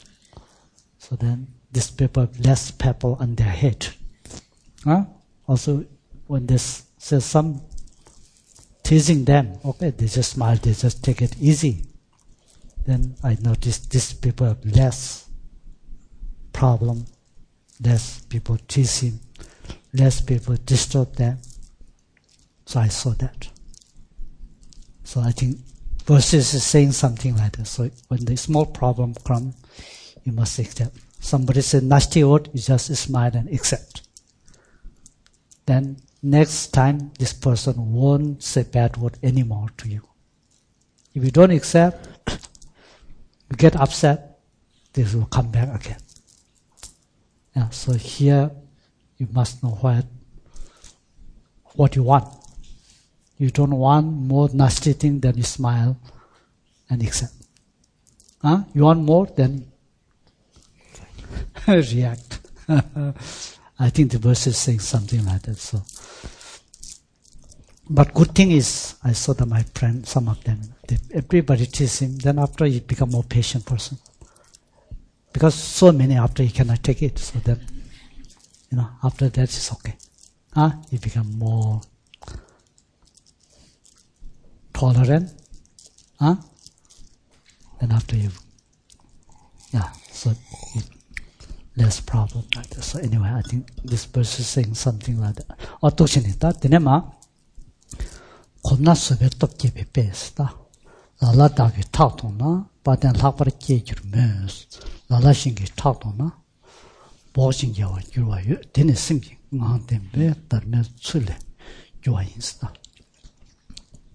So then this people have less pebble on their head. Huh? Also, when they say some teasing them, okay, they just smile, they just take it easy. Then I noticed these people have less problem, less people tease him, less people disturb them. So I saw that. So I think verses is saying something like that. So when the small problem comes, you must accept. Somebody said nasty word, you just smile and accept. Then next time, this person won't say bad word anymore to you. If you don't accept, you get upset, this will come back again. Yeah, so here, you must know what, what you want. You don't want more nasty thing, then you smile and accept. Huh? You want more, then react. I think the verse is saying something like that. So, but good thing is, I saw that my friend, some of them, they, everybody tease him. Then after he become more patient person, because so many after he cannot take it. So then, you know, after that it's okay. Huh? He become more tolerant. Huh? Then after you, yeah. So. It, less problem like that. So anyway, I think this verse is saying something like that. 어떠시니까 되네마 겁나 수배 떡게 베베스다. 라라다게 타도나 바덴 학바르게 주르면서 라라신게 타도나 보신게와 주와요. 되네 생기 나한테베 다르면 출래 주와인스다.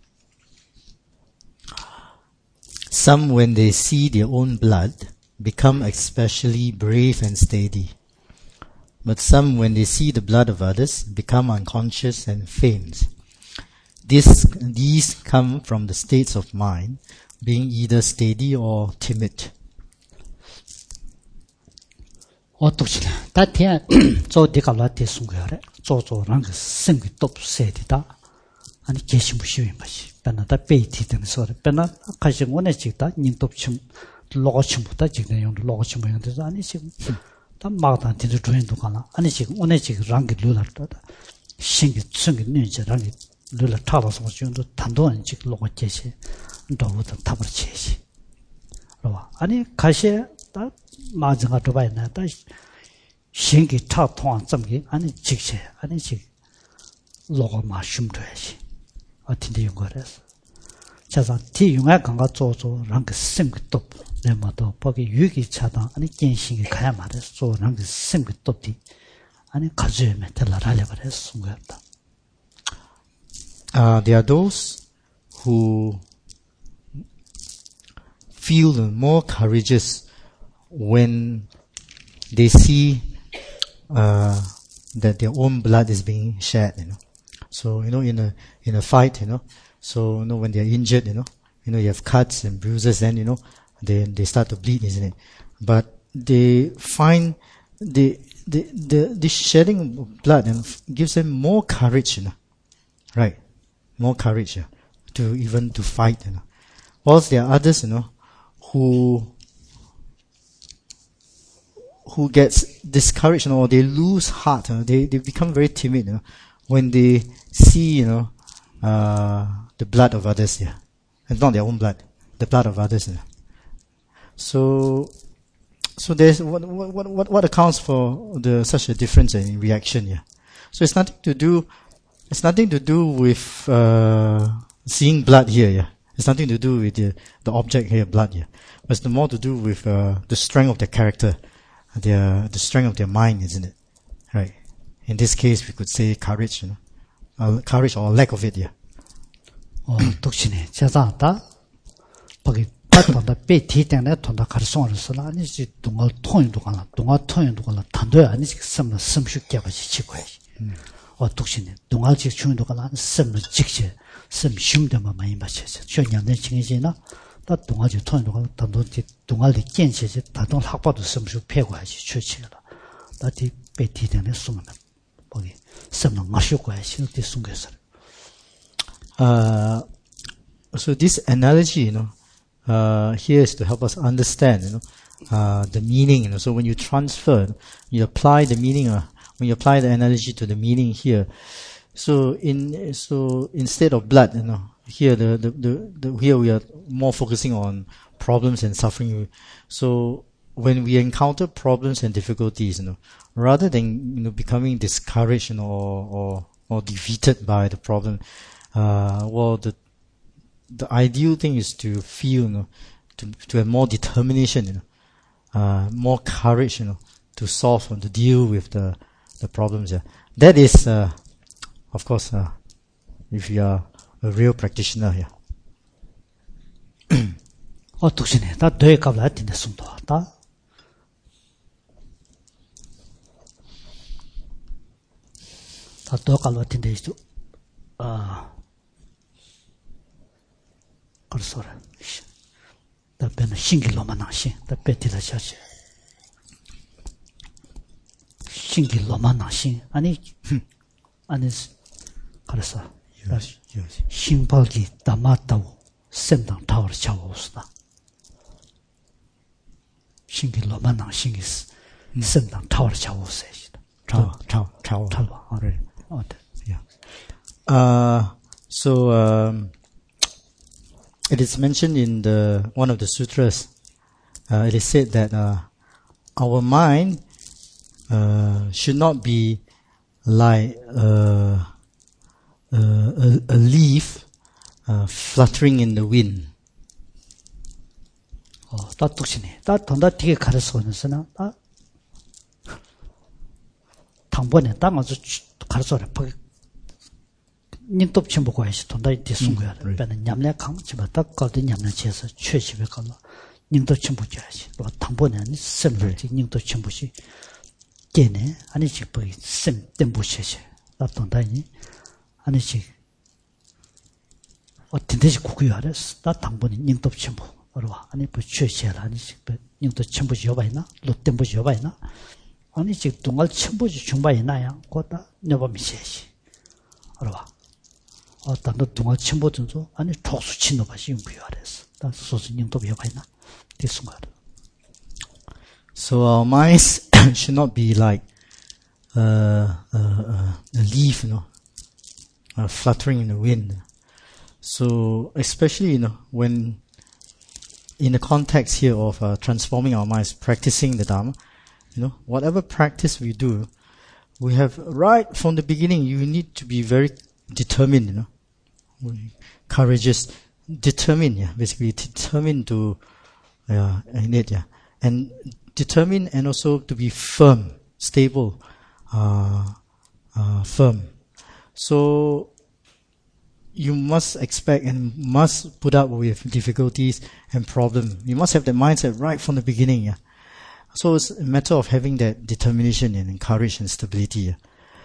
Some, when they see their own blood, become especially brave and steady. But some, when they see the blood of others, become unconscious and faint. This, these come from the states of mind, being either steady or timid. 어떻게 다 대한 조디가라티 숨겨래 조조랑 생기 똑세디다 아니 계시무시위 맛이 변나다 베이티든 소리 변나 가시 원에 찍다 님톱침 로고침부터 찍는 용 로고침 용도 아니 지금 다 막다 뒤로 조인도 가나 아니 지금 원에 지금 랑기 룰라다 생기 생기 눈이 랑기 룰라 타도서 정도 단도는 지금 로고 계시 너부터 답을 제시 봐 아니 가시 다 마저가 도바이나 다 신기 차 통한 점기 아니 직세 아니 직 로고 마심돼야지 어떻게 연구해서 자자 티용아 강가 조조랑 그 생것도 내마도 거기 유기 차다 아니 gen신이 가야 말해서 조랑 그 생것도 뒤 아니 가져면 될라라려 그래서 순거였다. Uh, there are those who feel more courageous when they see uh, that their own blood is being shed, you know. So, you know, in a in a fight, you know, so, you know, when they are injured, you know, you know, you have cuts and bruises, and, you know, they they start to bleed, isn't it? But they find the the the, the shedding of blood and gives them more courage, you know, right? More courage, yeah, to even to fight, you know. Whilst there are others, you know, who who gets discouraged, you know, or they lose heart, you know, they they become very timid, you know, when they see, you know, uh, the blood of others, yeah, and not their own blood, the blood of others, you know. So, so there's what what what what accounts for the such a difference in reaction, yeah. So it's nothing to do. It's nothing to do with uh, seeing blood here, yeah. It's nothing to do with the, the object here, blood here. But it's more to do with uh, the strength of their character, their the strength of their mind, isn't it? Right. In this case, we could say courage, you know, uh, courage or lack of it, yeah. 어, 독신이 제자다. 거기 받던다 베티 때문에 돈다 가르송을 쓰라 아니지 동아 통인도 가나 동아 통인도 가나 단도에 아니지 섬을 섬쉽게 가지 지고야지. 어 독신이 동아지 중도 가나 섬을 직시 섬 쉼데만 많이 마셔서 전년에 증이지나 다 동아지 통인도 가나 단도지 동아리建设지 다동 학바도 섬을 패고야지 추치라. 다디 베티 때문에 숨으면 거기 섬을 마셔고야지 어디 숨겨서. Uh, so this analogy, you know, uh, here is to help us understand, you know, uh, the meaning, you know. So when you transfer, you apply the meaning, uh, when you apply the analogy to the meaning here. So in, so instead of blood, you know, here the, the, the, the here we are more focusing on problems and suffering. So when we encounter problems and difficulties, you know, rather than, you know, becoming discouraged, you know, or, or, or defeated by the problem, Uh, well, the the ideal thing is to feel, you know, to to have more determination, you know, uh, more courage, you know, to solve and to deal with the the problems. Yeah, that is, uh, of course, uh, if you are a real practitioner here. 어, 독신에 다 되갑라 tin데 숨도 다. 다 되갑라 tin데 있어. 아. 그래서 답변은 신기로만 나신 답변이다 사실 신기로만 나신 아니 아니 그래서 신발기 담았다고 샘당 타워를 잡아오스다 신기로만 나신이 샘당 타워를 잡아오세요 Tower, tower, tower. tower. Right. 어, Yeah. Uh, so, um, it is mentioned in the one of the sutras. Uh, it is said that uh, our mind uh, should not be like uh, uh, a, a leaf uh, fluttering in the wind. 어, 다 독신이. 다 돈다 되게 가르쳐는 쓰나? 다 당번에 땅아서 가르쳐라. 닝톱 첨부 과시 돈다 이때 숨고야 돼. 배는 냠내 강 집었다 거기 냠내 쳐서 최시에 걸로 닝톱 첨부 줘야지. 뭐 당번에 셈을지 닝톱 첨부시 깨네. 아니 지 보이 셈 땜부셔시. 나 돈다니. 아니 지 어떤 데지 구구야래서 나 당번에 닝톱 첨부 어려와. 아니 뭐 최시라 아니 지 닝톱 첨부 줘봐이나. 롯땜부 줘봐이나. 아니 지 동al 첨부 중바이나야. 거다 너범이셔시. 어려와. 어, 단도 동al 첨부 전소 아니 톡수 친노 바시 용구야래서. 나 소수 닝톱 줘봐이나. So our minds should not be like uh, uh, uh, a leaf, you know, uh, fluttering in the wind. So especially, you know, when in the context here of uh, transforming our minds, practicing the Dharma, you know, whatever practice we do, we have right from the beginning, you need to be very determined, you know, courageous, determined, yeah, basically determined to Yeah, in it, yeah. And determined and also to be firm, stable, uh, uh, firm. So, you must expect and must put up with difficulties and problems. You must have that mindset right from the beginning, yeah. So it's a matter of having that determination and courage and stability, yeah.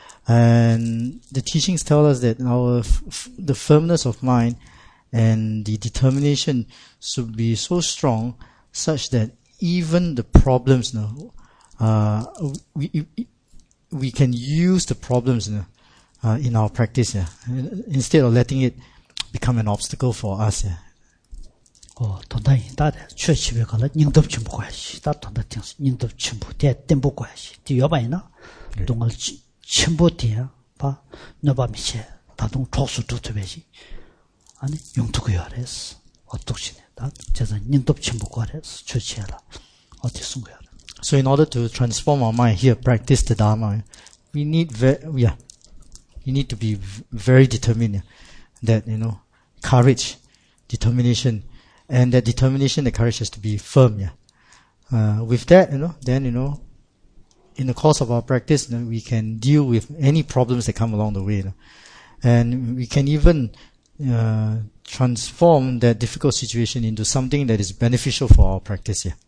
And the teachings tell us that our f- f- the firmness of mind and the determination should be so strong such that even the problems, you know, uh, we, we can use the problems, you know, uh, in our practice, yeah, instead of letting it become an obstacle for us. Yeah. 어, 돈다이 다데 최치베 가라 닝덥 첨부 과시 다 돈다 팅스 닝덥 첨부 대 땜부 과시 뒤여바이나 동al 첨부 대 봐 너바미체 다동 촉수 두트베지 아니 용투고야레스 어떻시네 다 제가 닝덥 첨부 과레스 최치야라 어디 숨고야. So in order to transform our mind here, practice the Dharma, we need ve- yeah, you need to be v- very determined. That, you know, courage, determination, and that determination, the courage has to be firm. Yeah. Uh, with that, you know, then, you know, in the course of our practice, you know, we can deal with any problems that come along the way. You know, and we can even uh, transform that difficult situation into something that is beneficial for our practice. Yeah.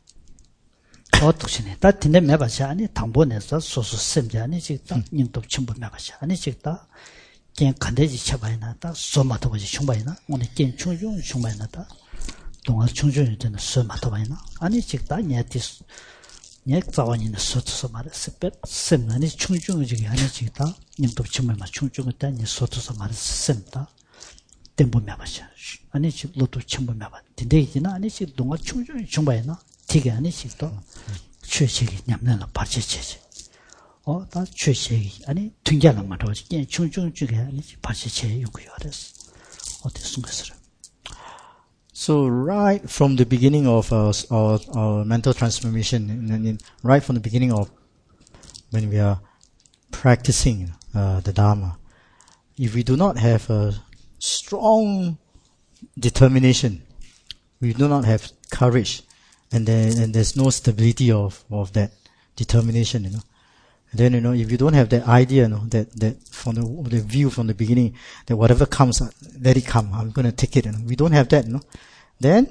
어떻시네. 다 tin데 매바시 아니 당본에서 소소 셈지 아니 직다 닝도 첨부 매바시 아니 직다 겐 간대지 쳐봐이나 다 소마도 보지 충바이나 오늘 겐 충중 충바이나 다 동아 충중이 되는 소마도 바이나 아니 직다 녀티 녀 자원이는 소토서 말했어 셈 아니 충중이 저기 아니 직다 닝도 첨부마 충중을 때니 소토서 말했어 셈다 땜부 매바시 아니 직 로도 첨부 매바 tin데이지나 아니 직 동아 충중이 충바이나 되게 아니 직도 최식이 냠내는 발제체지. 어, 다 최식이 아니 등자는 말하지. 그냥 중중 중에 아니 발제체 요구요. 그래서 어디 쓴 것을. So right from the beginning of our our, our mental transformation, in, in, right from the beginning of when we are practicing uh, the Dharma, if we do not have a strong determination, we do not have courage. And then, and there's no stability of, of that determination, you know. And then, you know, if you don't have that idea, you know, that, that from the, the view from the beginning, that whatever comes, let it come, I'm gonna take it, you know. We don't have that, you know. Then,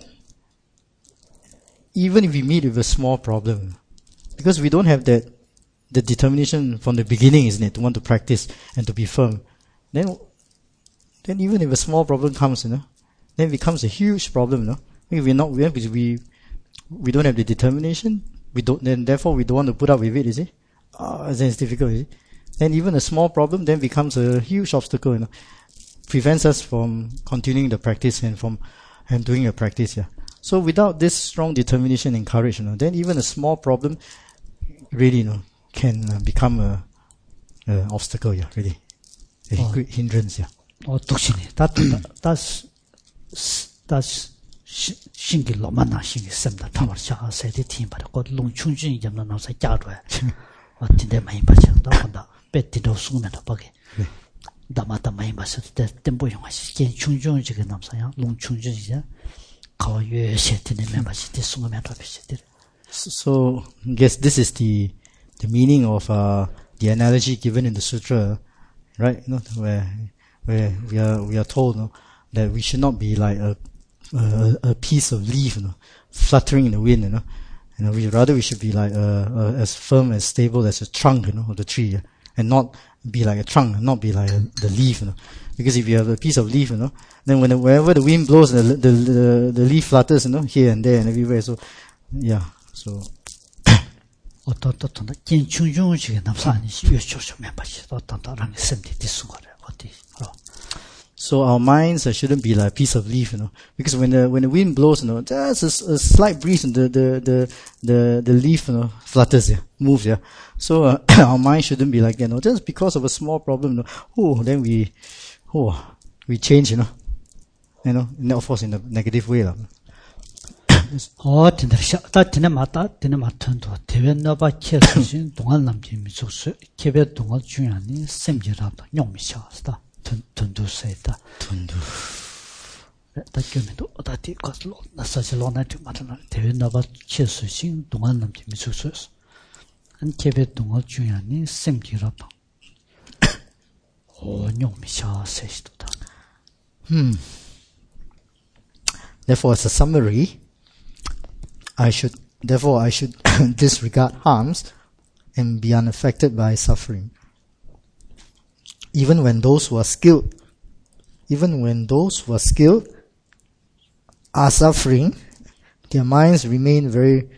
even if we meet with a small problem, because we don't have that, the determination from the beginning, isn't it, to want to practice and to be firm, then, then even if a small problem comes, you know, then it becomes a huge problem, you know. If we're not, we, we, we don't have the determination, we don't, then therefore we don't want to put up with it, is it? Uh, then it's difficult, is it? Then even a small problem then becomes a huge obstacle, you know, prevents us from continuing the practice and from, and doing a practice, yeah. So without this strong determination and courage, you know, then even a small problem really, you know, can uh, become a, a obstacle, yeah, really. A oh. great hindrance, yeah. Oh, tukshini. That, that's, that's, 신기 로마나 신기 셈다 타버샤가 세디 팀바로 곧 롱충준이 잡는 나서 자루에 어 tin데 많이 받쳤다 한다 배티도 숨면도 보게 다마다 많이 봤을 때 템포 용하시 겐 충중 지금 남사야 롱충준이자 가와에 세티네 멤버십 때 숨면도 비슷해. So I guess this is the the meaning of uh, the analogy given in the sutra, right? You know, where where we are we are told you know, that we should not be like a, a a piece of leaf, you know, fluttering in the wind, you know. You know, we, rather we should be like a, a, as firm, as stable as a trunk, you know, of the tree, yeah? And not be like a trunk, and not be like a, the leaf, you know. Because if you have a piece of leaf, you know, then when the, wherever the wind blows, the, the the the leaf flutters, you know, here and there and everywhere. So, yeah, so. So our minds uh, shouldn't be like a piece of leaf, you know, because when the when the wind blows, you know, just a, a slight breeze, and the the the the, the leaf, you know, flutters, yeah, moves, yeah. So uh, our mind shouldn't be like that, you know, just because of a small problem, you know, oh, then we, oh, we change, you know, you know, and of course in a negative way, lah. 어, tindarisha, ta tina mata, tina matundu, tewe noba kiesusin, dongal namji mitsuksu, kebe dongal junyani, semjirabda, nyongmishaasda, tundu sayda. Tundu. Ta gyumido, odati, kotlo, nasaji lonati matana, tewe noba kiesusin, dongal namji mitsuksu, an kebe dongal junyani, semjirabda. 어, nyongmishaasda. Hmm. Therefore, as a summary, I should, therefore, I should disregard harms and be unaffected by suffering. Even when those who are skilled, even when those who are skilled are suffering, their minds remain very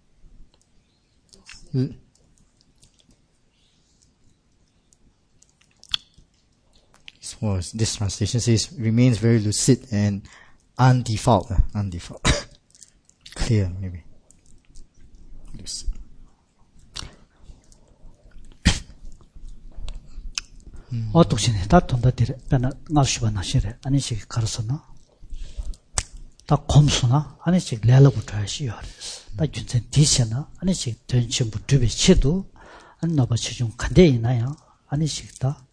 so this translation says remains very lucid and undefiled, uh, undefiled. Clear, maybe. Lucid. 어, 독신이 다 돈다디래. 배나 나시바나 시래. 아니시 가르서나. 다 곰수나. 아니시 레라부터 시요레스. 다 준전 디셔나. 아니시 전신부 두배 치도 안 나바 치중 간데 있나요? 아니시 다.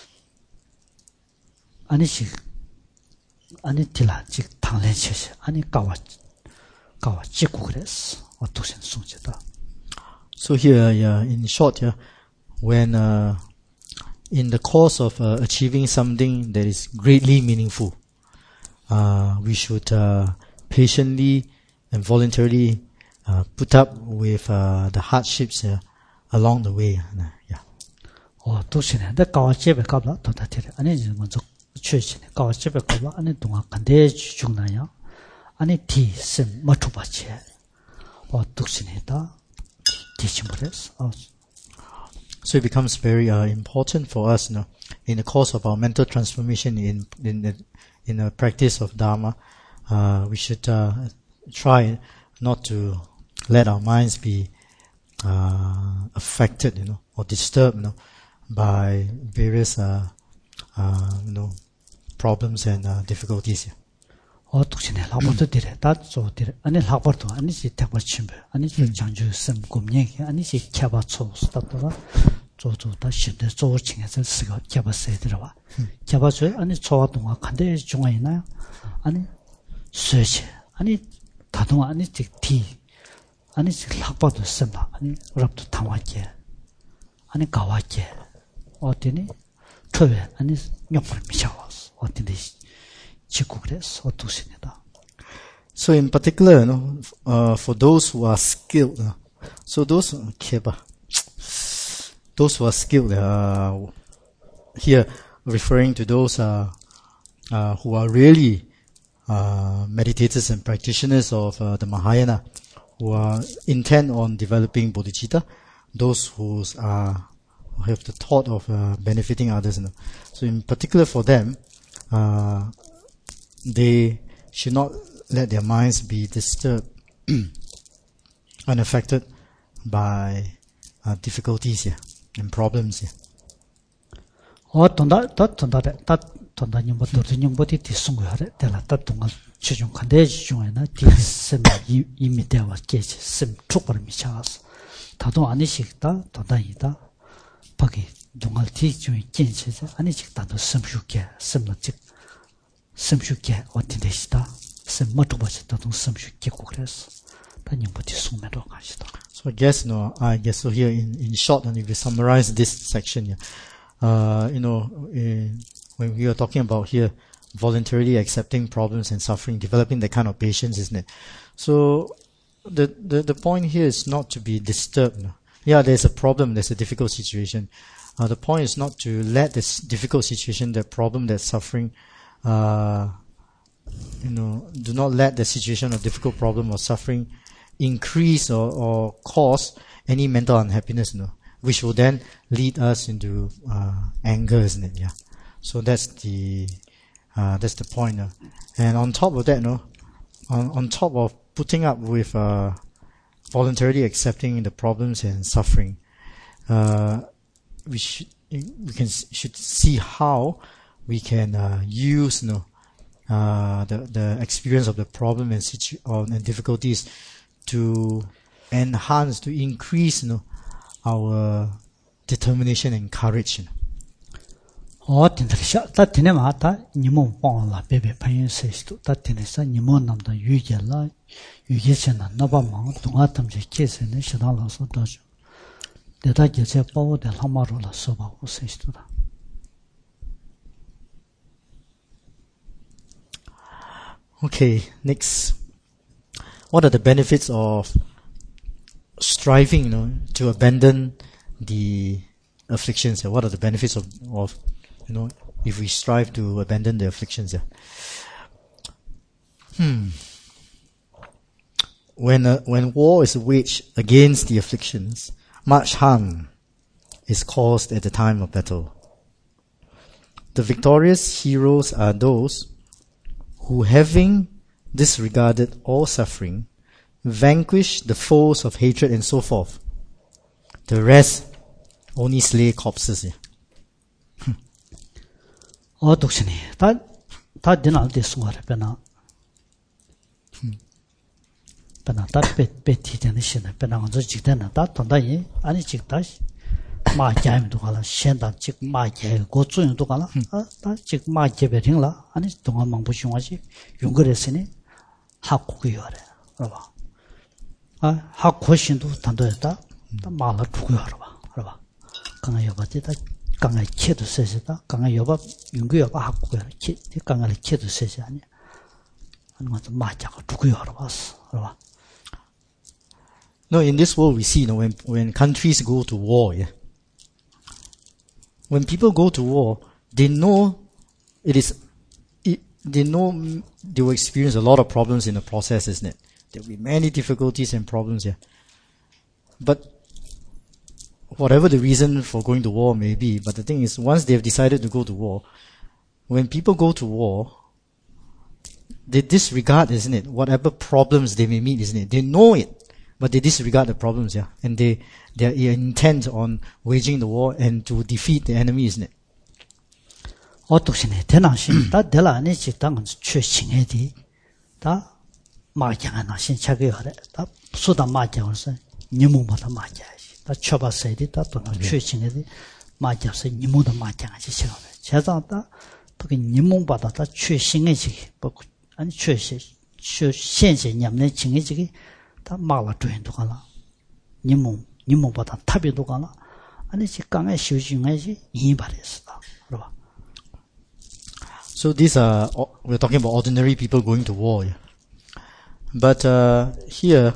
아니시 아니 딜라 직 당len 치시. 아니 까와 까와 찍고 그랬어. 어, 독신 송제다. So here, yeah, in short, yeah, when uh, in the course of uh, achieving something that is greatly meaningful, uh, we should uh, patiently and voluntarily uh, put up with uh, the hardships uh, along the way. Uh, yeah. 어, 도시네. 내 가와 집에 가봐. 도다 티래. 아니 이제 먼저 취지네. 가와 집에 가봐. 아니 동안 간대 중나요. 아니 디심 맞춰봐지. 어, 도시네다. 디심으로서. 어. So it becomes very uh, important for us, you know, in the course of our mental transformation in in the, in the practice of Dharma, uh, we should uh, try not to let our minds be uh, affected, you know, or disturbed, you know, by various uh, uh, you know problems and uh, difficulties. 어, 독신에 라버도 디래. 다조 디래. 아니 라버도 아니지 대과 침배. 아니지 장주 심 곰냥이 아니지 캬바초 스타도라. 조조다 신대 조칭에서 쓰고 캬바세 들어와. 캬바죠. 아니 초와 동화 간대 중앙이나요? 아니 쇠시. 아니 다동화 아니지 티. 아니지 라버도 셈바. 아니 랍도 당화게. 아니 가와게. 어디니? 처에 아니 욕을 미셔왔어. 어디니? So in particular, you know, uh, for those who are skilled, uh, so those uh, those who are skilled, uh, here referring to those uh, uh, who are really uh, meditators and practitioners of uh, the Mahayana, who are intent on developing bodhicitta, those who are who have the thought of uh, benefiting others. You know. So in particular for them, uh, they should not let their minds be disturbed, unaffected by uh, difficulties here and problems here. 어, 돈다, 다 돈다래, 다 돈다님 뭐 돈님 뭐디 디송거래, 내가 다 동안 최종 간대 중에나 디스 이미 대와 계지 심 쪽으로 미쳐서 다도 아니식다 돈다이다 밖에 동안 디 중에 괜찮지 아니식 다도 심슈게 심로직 심슈게 어디데시다 심 맞도버지다 동 심슈게 그래서 다님 뭐디 송매로 가시다. So I guess no, I guess so here in in short, and if we summarize this section here. Uh, you know, uh, when we are talking about here, voluntarily accepting problems and suffering, developing that kind of patience, isn't it? So the, the, the point here is not to be disturbed. Yeah, there's a problem, there's a difficult situation. Uh, the point is not to let this difficult situation, that problem, that suffering, uh, you know, do not let the situation of difficult problem or suffering increase or, or cause any mental unhappiness, you know, which will then lead us into uh, anger, isn't it? Yeah. So that's the uh, that's the point. Uh. And on top of that, you know, on on top of putting up with uh, voluntarily accepting the problems and suffering, uh, we should we can should see how we can uh, use, you know, uh, the the experience of the problem and situ or and difficulties to enhance, to increase, you know, our determination and courage. You know. 어, 딘들이샤, 다 디네마, 다, 니모 뽕라, 베베 판유 세시도, 다 디네사, 니모 남다 유게라, 유게세나, 나바망, 동아탐제 케세네, 시달라서 도죠. 대다 게세 빠오데 하마로라 소바고 세시도다. Okay, next. What are the benefits of striving, you know, to abandon the afflictions? What are the benefits of, of you know, if we strive to abandon the afflictions? Yeah. Hmm. When uh, when war is waged against the afflictions, much harm is caused at the time of battle. The victorious heroes are those who, having disregarded all suffering, vanquish the foes of hatred and so forth. The rest only slay corpses. 어, 독신이, 다, 다 디날 됐어, 베나. 베나, 다 빼, 빼, 티되는 시네. 베나, 먼저 직대나, 다, 돈다이, 아니, 직다, 마, 자임도 가라, 현단, 직, 마, 제, 고조용도 가라, 아, 다, 직, 마, 제베링라, 아니, 동안 망부시용하지, 용거랬으니, 학국이요래, 알아봐. 아, 학고신도 단도했다, 다, 말을 두고요, 알아봐, 알아봐. 강아 여바지다, 강아 키도 세세다, 강아 여바, 용거 여바 학국이요, 키, 강아를 키도 세세 아니야. 아니, 맞아, 마자가 두고요, 알아봤어, 알아봐. No, in this world we see, you know, when, when countries go to war, yeah. When people go to war, they know it is, it, they know they will experience a lot of problems in the process, isn't it? There will be many difficulties and problems, yeah. But whatever the reason for going to war may be, but the thing is, once they have decided to go to war, when people go to war, they disregard, isn't it, whatever problems they may meet, isn't it? They know it, but they disregard the problems, yeah. And they, they are intent on waging the war and to defeat the enemy, isn't it? 어떻시네, 대나신, 다 대라니 직당은 최신해디, 다 마장하나 신차게요래, 다 수다 마장을서 니무보다 마장하지, 다 쳐봤어야지, 다 또는 최신해디 마장서 니무도 마장하지 시간에, 제자다 그 니무보다 다 최신해지기, 아니 최신, 최신세 냠내 징해지기. 다 말라 주인도 가나 니모 니모보다 탑이도 가나 아니 직강에修行해지 이 말했어. 알아봐. So these are, we're talking about ordinary people going to war, yeah. But uh, here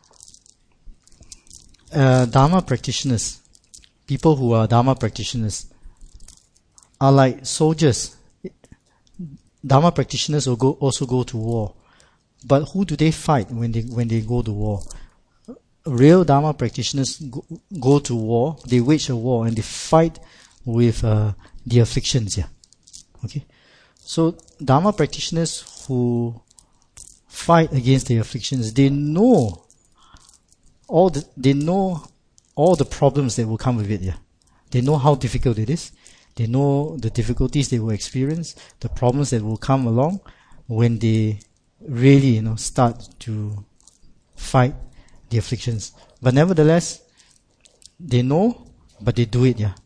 uh, Dharma practitioners, people who are Dharma practitioners, are like soldiers. Dharma practitioners will go, also go to war. But who do they fight when they when they go to war? Real Dharma practitioners go, go to war, they wage a war and they fight with uh, the afflictions. Yeah, okay. So Dharma practitioners who fight against the afflictions, they know all the they know all the problems that will come with it. Yeah, they know how difficult it is. They know the difficulties they will experience, the problems that will come along when they really, you know, start to fight the afflictions. But nevertheless, they know, but they do it, yeah.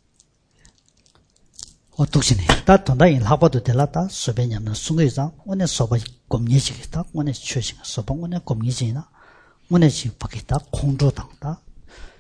어떻시네, 다 돈다인 하고도 될라다 소변냠나 숭의장 오늘 소바 검예지기다 오늘 최신 소방 오늘 검예지나 오늘 지 밖에다 공조당다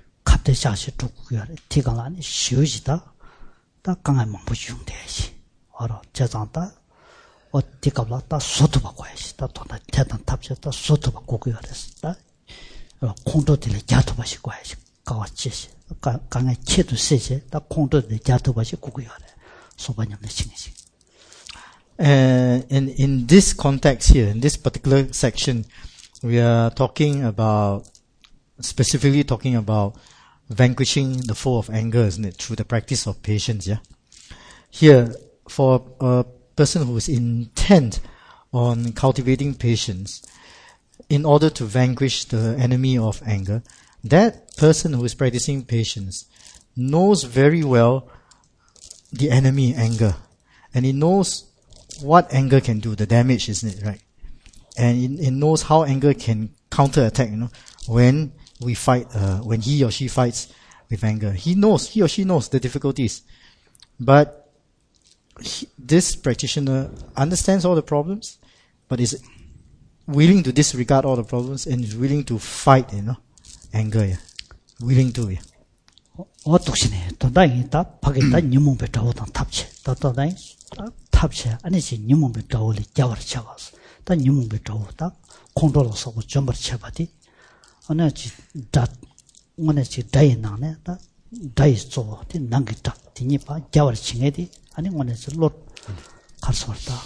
갑대샤시 두고야 티강안이 쉬우지다 다 강한 망부 중대시 알아. 제장다 어디 갑라다 소도 바꿔 야지. 다 돈다 대단 탑셨다 소도 바꾸고 그랬다. 공도들이 자도 바시고 야지. 가와치시. 강에 치도 세세. 다 공도들이 자도 바시고 그래. 소반님의 칭이지. And in, in this context here, in this particular section, we are talking about, specifically talking about vanquishing the foe of anger, isn't it, through the practice of patience, yeah? Here, for a person who is intent on cultivating patience, in order to vanquish the enemy of anger, that person who is practicing patience knows very well the enemy anger. And he knows what anger can do, the damage, isn't it, right? And he, he knows how anger can counterattack, you know, when we fight, uh, when he or she fights with anger. He knows, he or she knows the difficulties. But he, this practitioner understands all the problems, but is willing to disregard all the problems and is willing to fight, you know, anger, yeah. Willing to, yeah. 어떻시네. 돈다이 다 파겠다 님몸에 잡아던 탑체. 다다다이 탑체 아니지 님몸에 잡을이 잡을 잡았어. 다 님몸에 잡았다. 컨트롤해서 좀 버쳐봐디. 어느지 다 어느지 다이 나네. 다 다이 쪼디 남기다. 디니파 잡을 칭해디. 아니 어느지 롯 갈수 없다.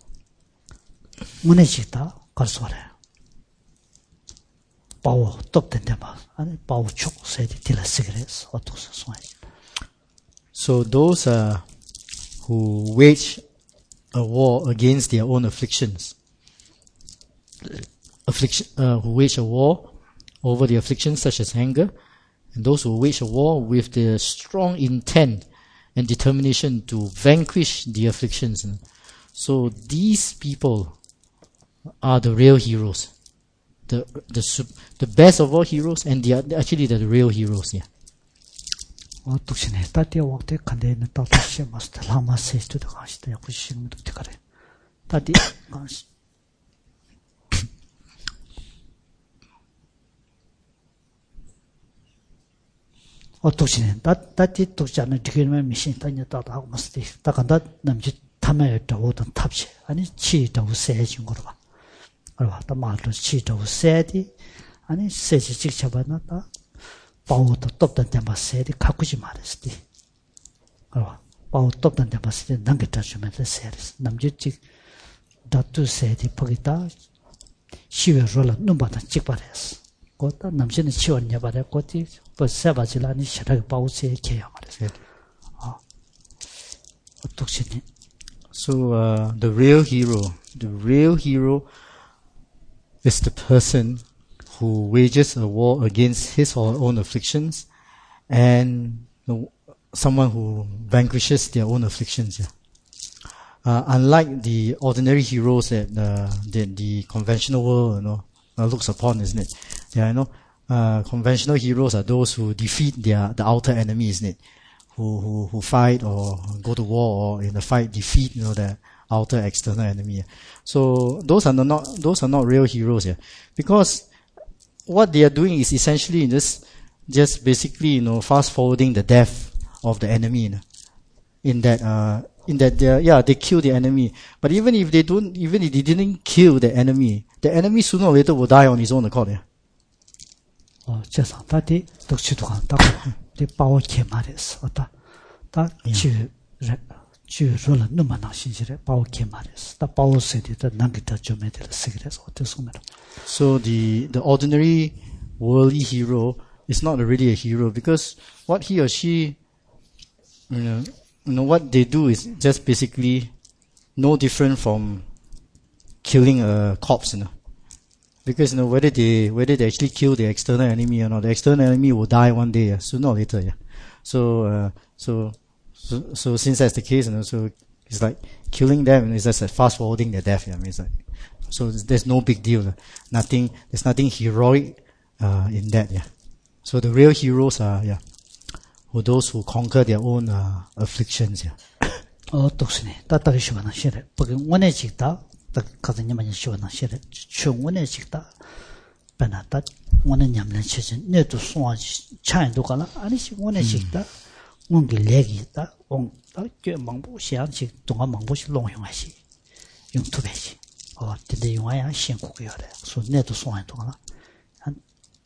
어느지다 갈수 없어. 바오 똑된데 봐. 아니 바오 촉 세디 딜라시그레스 어떻게 소화지. So those uh, who wage a war against their own afflictions, affliction, uh, who wage a war over the afflictions such as anger, and those who wage a war with the strong intent and determination to vanquish the afflictions. So these people are the real heroes. The the the best of all heroes, and they are actually the real heroes. Yeah. 어 독신에 따띠 wakte 간데는 따뜻이 마스터 라마 세스도 가시다 약부시는 것도 되가래. 따띠 가시. 어 독신에 따 따띠 독자는 되게만 미신 따냐 따다 하고 마스터 따간다 남지 탐에다 오던 탑시 아니 치다 우세진 거로 봐. 알아, 다 말도 치도 세디 아니 세지 직접하나다 바우도 똑단 데마 세디 갖고지 말했지. 알아, 바우 똑단 데마 세디 남기다 주면 세리스 남지직 다투 세디 포기다 시외로라 눈바다 찍바레스. 거다 남신은 치원냐 바래 거티 버세바질라니 샤라가 바우세 개야 말했어. 아, 어떻게니? So uh, the real hero, the real hero is the person who wages a war against his or her own afflictions, and the, someone who vanquishes their own afflictions. Yeah. Uh, unlike the ordinary heroes that uh, that the conventional world, you know, uh, looks upon, isn't it? Yeah, you know, uh, conventional heroes are those who defeat their the outer enemy, isn't it? Who who who fight or go to war, or in the fight defeat, you know, the outer external enemy. So those are not those are not real heroes here, because what they are doing is essentially just just basically, you know, fast forwarding the death of the enemy. You know, in that uh in that they are, yeah, they kill the enemy, but even if they don't, even if they didn't kill the enemy, the enemy sooner or later will die on his own accord. Yeah. 어, 제사 다디 독치도 간다. 디 바오케 말했어. 다 다 주 주로는 너무나 신실해. 바오케 말했어. 다 바오세디다 남기다 좀 해들 쓰기래서 어떻게 보면. So the the ordinary worldly hero is not really a hero, because what he or she, you know, you know what they do is just basically no different from killing a corpse, you know. Because, you know, whether they whether they actually kill the external enemy or not, the external enemy will die one day, yeah, sooner or later. Yeah. So, uh, so, so, so since that's the case, you know, so it's like killing them is just like fast forwarding their death. Yeah. I mean, it's like, so there's no big deal. Yeah. Nothing. There's nothing heroic uh, in that. Yeah. So the real heroes are, yeah, who those who conquer their own uh, afflictions. Yeah. 어, 독신이 따따기 시원한 시래. porque 원해직다. 가든님은 시원한 시래. 충원해 직다. 변하다. 원은 냠는 체진. 내도 소화지 차이도 가나. 아니시 원해 직다. 뭔게 렉이 있다. 온 다 꽤 망부 시향식 동안 망부시 농용하시 용투배시 어 근데 용아야 신고고요래 손내도 손안 동안 한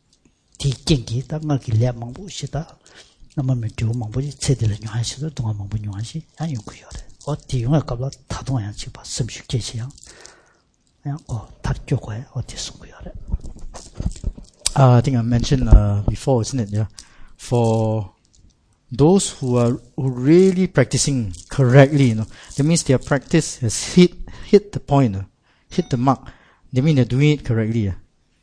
뒤경기 땅가기 래 망부시다 나만 저 망부지 제대로 용하시도 동안 망부 용하시 안 용고요래 어 뒤용아 갑라 다동아야 지금 섬식계시야 그냥 어 다교고에 어디 숨고요래 Uh, I think I mentioned uh, before, isn't it? Yeah, for those who are who really practicing correctly, you know, that means their practice has hit hit the point, uh, hit the mark. That means they're doing it correctly. Yeah.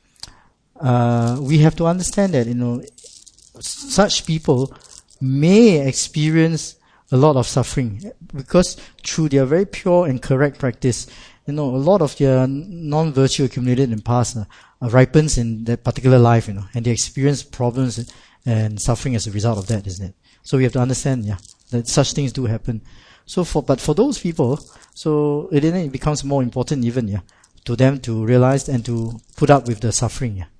Uh, we have to understand that you know such people may experience a lot of suffering because through their very pure and correct practice, you know, a lot of their non-virtue accumulated in the past uh, uh, ripens in that particular life, you know, and they experience problems and suffering as a result of that, isn't it? So we have to understand, yeah, that such things do happen. So for, but for those people, so it then it becomes more important even, yeah, to them to realize and to put up with the suffering, yeah.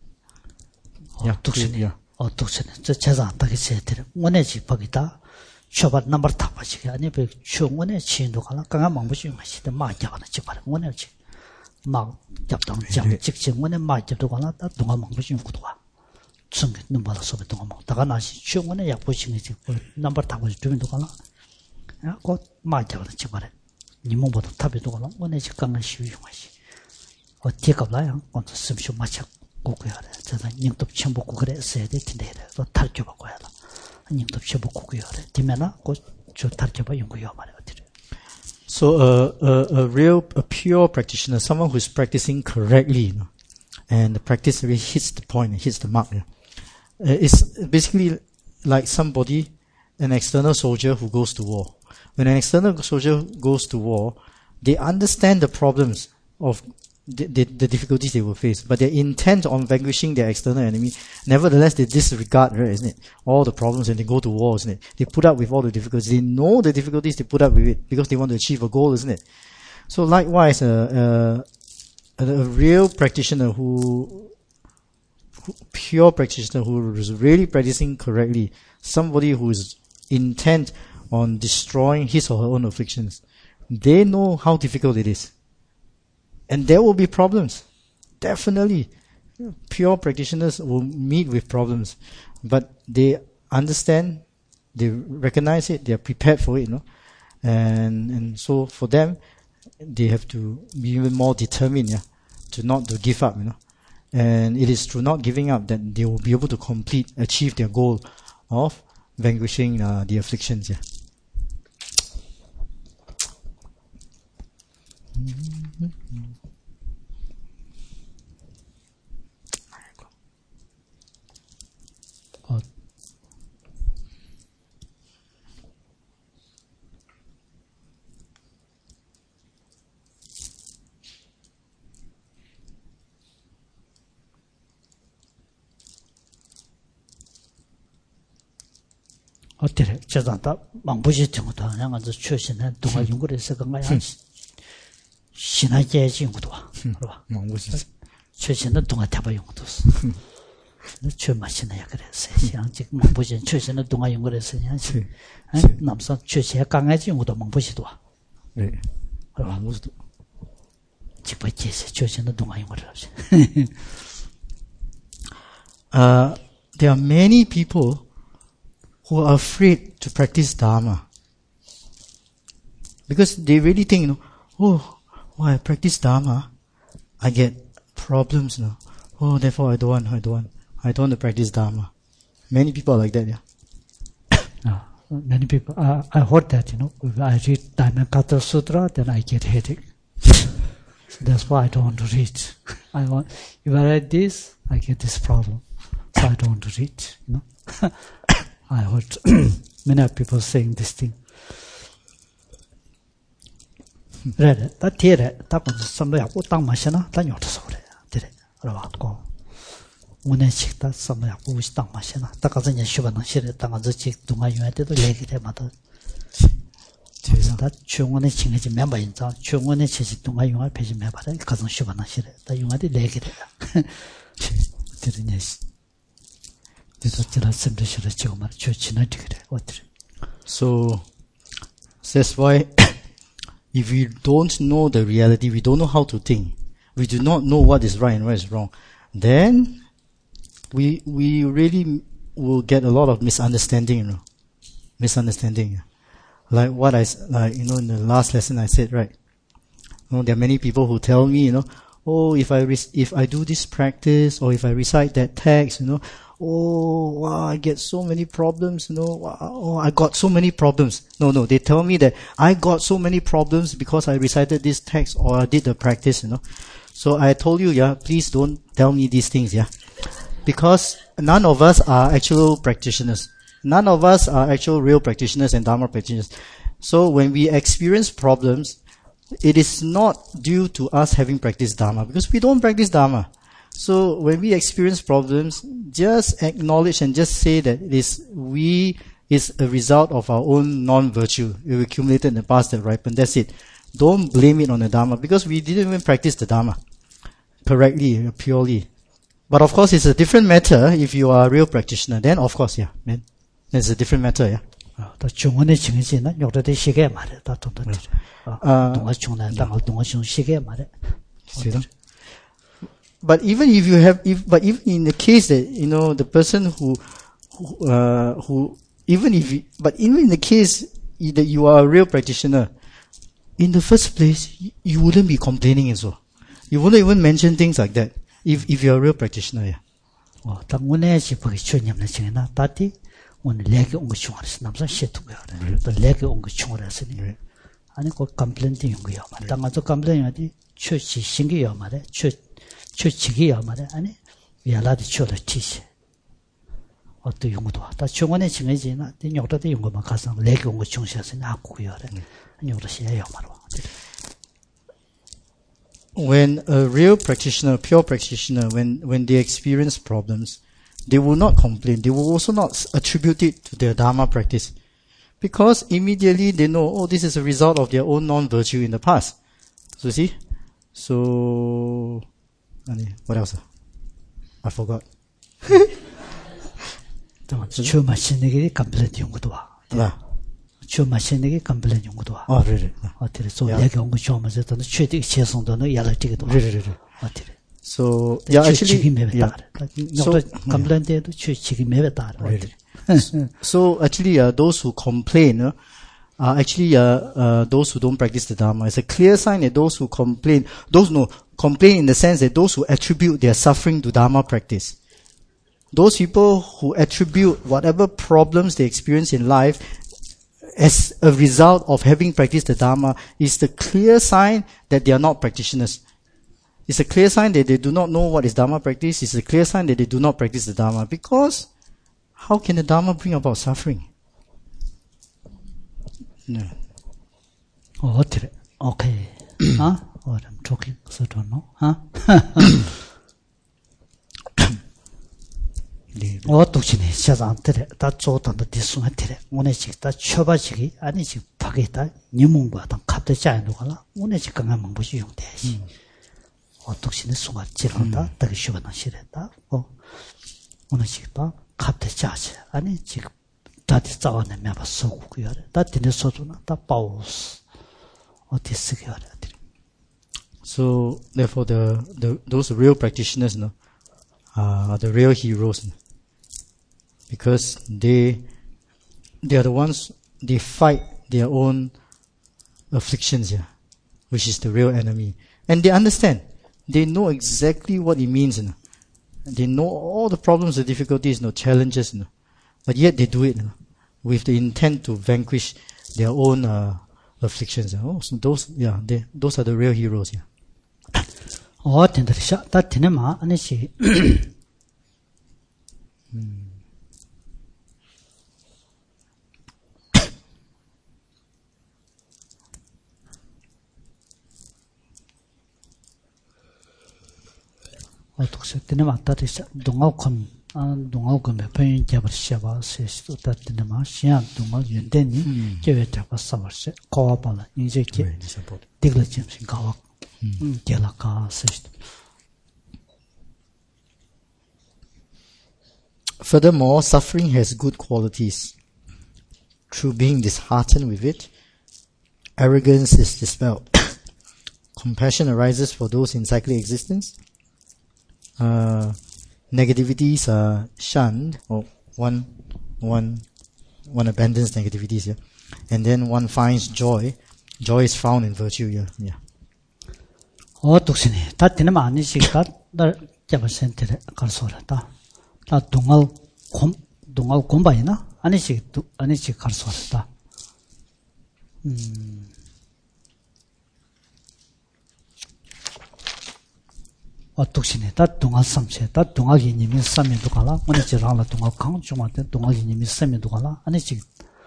Yeah, to, yeah. 어, 독신에 저 제사 안 따게 세들 원해지 거기다 쇼바 넘버 타바지 아니 그 충원에 친도 가나 강한 망부시 마시데 마자가나 집발 원해지 막 잡당 장 직진 원에 마접도 가나 다 동안 망부시 구도와 충게 넘버라 소베 동안 막 다가 나시 충원에 약보시니 그 넘버 타바지 주민도 가나 야고 마자가나 집발 니몽보다 탑에도 가나 원해지 강한 시위 마시 어 뒤갑라야 건 숨쉬 마차 고고야래 저는 닝톱 첨보고 그랬어야 될 텐데 또 탈겨 바꿔야 돼 닝톱 첨보고 그래야래 뒤면아 곧저 탈겨 봐 연구요 말이야 어디래 So uh, a a real a pure practitioner, someone who is practicing correctly, you know, and the practice really hits the point, hits the mark. Yeah. Uh, it's basically like somebody, an external soldier who goes to war. When an external soldier goes to war, they understand the problems of The, the, the difficulties they will face, but they're intent on vanquishing their external enemy. Nevertheless, they disregard, right, isn't it? All the problems and they go to war, isn't it? They put up with all the difficulties. They know the difficulties, they put up with it because they want to achieve a goal, isn't it? So likewise, uh, uh, a real practitioner who, who, pure practitioner who is really practicing correctly, somebody who is intent on destroying his or her own afflictions, they know how difficult it is. And there will be problems. Definitely. Pure practitioners will meet with problems. But they understand, they recognize it, they are prepared for it, you know. And and so for them, they have to be even more determined, yeah, to not to give up, you know. And it is through not giving up that they will be able to complete, achieve their goal of vanquishing uh, the afflictions, yeah. Mm-hmm. 어, 어때래? 저단다 망부시 정도 그냥 아주 최신의 동아 연구에서 건가야 신화계 연구도 와. 그봐. 망부시. 최신의 동아 대바 연구도 있어. 최마 신화야 그랬어. 그냥 지금 망부시 최신의 동아 연구에서 그냥 남산 최신 강아지 연구도 망부시도 와. 네. 망부시도. 지금 제세 최신의 동아 연구를 하지. Uh, there are many people who are afraid to practice Dharma. Because they really think, you know, oh, when I practice Dharma, I get problems, you know. Oh, therefore I don't want, I don't want, I don't want to practice Dharma. Many people are like that, yeah. uh, many people, uh, I heard that, you know, if I read Dharmakata Sutra, then I get headache. That's why I don't want to read. I want, if I read this, I get this problem. So I don't want to read, you know. I heard many people saying this thing. 그래, 다 뒤에 다 선배하고 딱 마시나 다 요도서 그래. 뒤에 알아봤고 오늘 식다 선배하고 우시 딱 마시나 딱 가서 이제 쉬바는 실에 딱 가서 직 동아 유할 때도 얘기 때마다 그래서 다 중원에 칭해지 멤버 인자 중원에 체지 동아 유할 페이지 멤버다 가서 쉬바는 실에 다 유할 때 얘기 돼. 들으냐 So, So that's why if we don't know the reality, we don't know how to think, we do not know what is right and what is wrong, then we we really will get a lot of misunderstanding, you know. Misunderstanding. Like what I, like, you know, in the last lesson I said, right? You know, there are many people who tell me, you know, oh, if I re- if I do this practice, or if I recite that text, you know, oh, wow, I get so many problems, you know, wow, oh, I got so many problems. No, no, they tell me that I got so many problems because I recited this text or I did the practice, you know. So I told you, yeah, please don't tell me these things, yeah. Because none of us are actual practitioners. None of us are actual real practitioners and Dharma practitioners. So when we experience problems, it is not due to us having practiced Dharma, because we don't practice Dharma. So when we experience problems, just acknowledge and just say that it is we is a result of our own non-virtue. We accumulated in the past that ripened. That's it. Don't blame it on the Dharma, because we didn't even practice the Dharma correctly, purely. But of course, it's a different matter if you are a real practitioner. Then of course, yeah, man, it's a different matter, yeah. 다 중원의 증인지는 요래대 시계 말해. 다 돈도 들어. 아, 동아 중나 당을 동아 중 시계 말해. But even if you have, if but even in the case that, you know, the person who, who, uh, who even if, you, but even in the case that you are a real practitioner, in the first place, you wouldn't be complaining as well. You wouldn't even mention things like that if if you're a real practitioner. Yeah. 어, 당원의 집이 주님의 증인나 다티 오늘 내게 온 거 중앙에서 남자 시투고요. 또 내게 온 거 중앙에서니. 아니 그 컴플레인트 연구요. 당아서 컴플레인하디 최시 신기요 말에 최 최치기요 말에 아니 위아라디 최를 티시. 어떤 연구도 왔다. 중원의 증인지나 띵역도 연구만 가서 내게 온 거 중앙에서 나고요. 아니 그러시요 말로. When a real practitioner, pure practitioner, when, when they experience problems, they will not complain. They will also not attribute it to their Dharma practice. Because immediately they know, oh, this is a result of their own non-virtue in the past. So see? So, what else? I forgot. 주 마시는 컴플레인트 연구도 와. 주 마시는 컴플레인트 연구도 와. 아, 그래. 어떻게 소 내가 온 거 처음에서 또 최대 최선도는 야라티기도 와. 그래, 그래. 어떻게. So, yeah, actually, yeah. So, complain도 최치기 매다. So, actually, uh, those who complain uh, are actually uh, uh, those who don't practice the Dharma. It's a clear sign that those who complain, those no complain in the sense that those who attribute their suffering to Dharma practice. Those people who attribute whatever problems they experience in life as a result of having practiced the Dharma is the clear sign that they are not practitioners. It's a clear sign that they do not know what is Dharma practice. It's a clear sign that they do not practice the Dharma. Because how can the Dharma bring about suffering? No. Oh, okay. Huh? What I'm talking, so don't know. Huh? 어떻게니 세상들에 다 좋다도 디스한테래 오늘씩 다 쳐바지기 아니지 파게다 니몽바다 갑자기 않는거나 오늘씩 강한 방법이 용돼지 어떻게니 수가 지른다 되게 쉬워는 싫다 어 오늘씩 다 갑자기 하지 아니 지금 다들 싸워내 매봐 쏘고요 다 되는 소주나 다 바우스 어떻게 쓰게 하래 So therefore the the those real practitioners no are the real heroes. Because they they are the ones, they fight their own afflictions here, which is the real enemy. And they understand. They know exactly what it means. You know. They know all the problems, the difficulties, no challenges. You know. But yet they do it you know, with the intent to vanquish their own uh, afflictions. Oh, so those, yeah, they, those are the real heroes. Yeah. Oh, tinderisha, that tinema, anishi. 어떻게 되냐면 다들 동아권 동아권 몇 번이 잡으셔봐 세시도 다들만 시안 동아 연대니 계획 잡아 싸버세 거와발 이제 게 디글쯤 생각하고 게라가 세시도 Furthermore, suffering has good qualities. Through being disheartened with it, arrogance is dispelled. Compassion arises for those in cyclic existence. Uh, negativities are shunned, or one, one, one abandons negativities, yeah. And then one finds joy. Joy is found in virtue, yeah. yeah. 어 독신이 다 되는 아니지 다날 잡을센 때 가르쳐라 다 동al 곰 동al 곰바이나 아니지 아니지 가르쳐라 음 어 독신이 다 동al 삼체 다 동al 이님이 삼면도 가라 아니지 라라 동al 강중한테 동al 이님이 삼면도 가라 아니지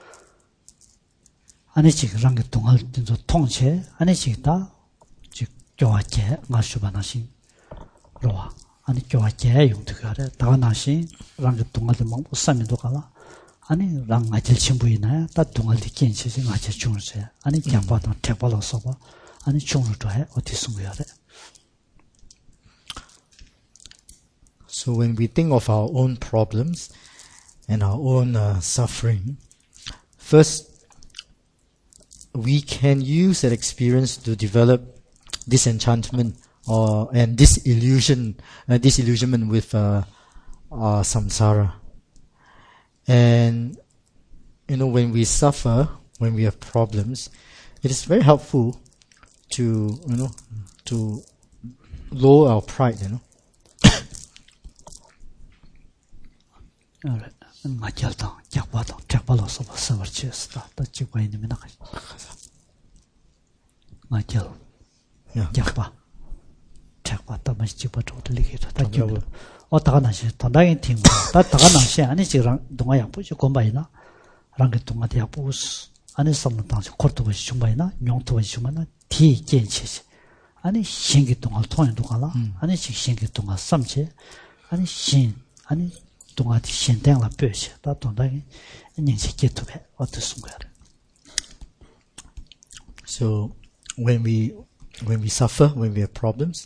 아니지 랑게 동al 진짜 통체 아니지 다 교화제 마슈바나신 로와 아니 교화제 용도가래 다나신 랑게 동아들 먹고 삼면도 가라 아니 랑 아질 친구이나 다 동아들 괜찮지 아질 중세 아니 양바도 택발로서 봐 아니 중으로 해 어디 숨어야래. So when we think of our own problems and our own uh, suffering, first we can use that experience to develop disenchantment or and disillusion, uh, disillusionment with uh, uh, samsara. And you know, when we suffer, when we have problems, it is very helpful to you know to lower our pride. You know. Alright, ngajalta, jakbata, jakbalo soba savarchesta, ta chikwaini mina. Ngajal. jakba jakba ta mas chipa chot likita ta kyul o ta na shi ta dang ting ta ta na shi ani chi rang donga ya pu chi kombai na rang ge donga ya pu ani sam na shi korto ba shi chumbai na nyong to ba shi ma na ti gen chi ani shin ge donga tong do la ani chi shin ge donga sam che ani shin ani donga ti shin dang la pe shi ta dong dang ni chi ge to be o to sung ga. So when we when we suffer, when we have problems,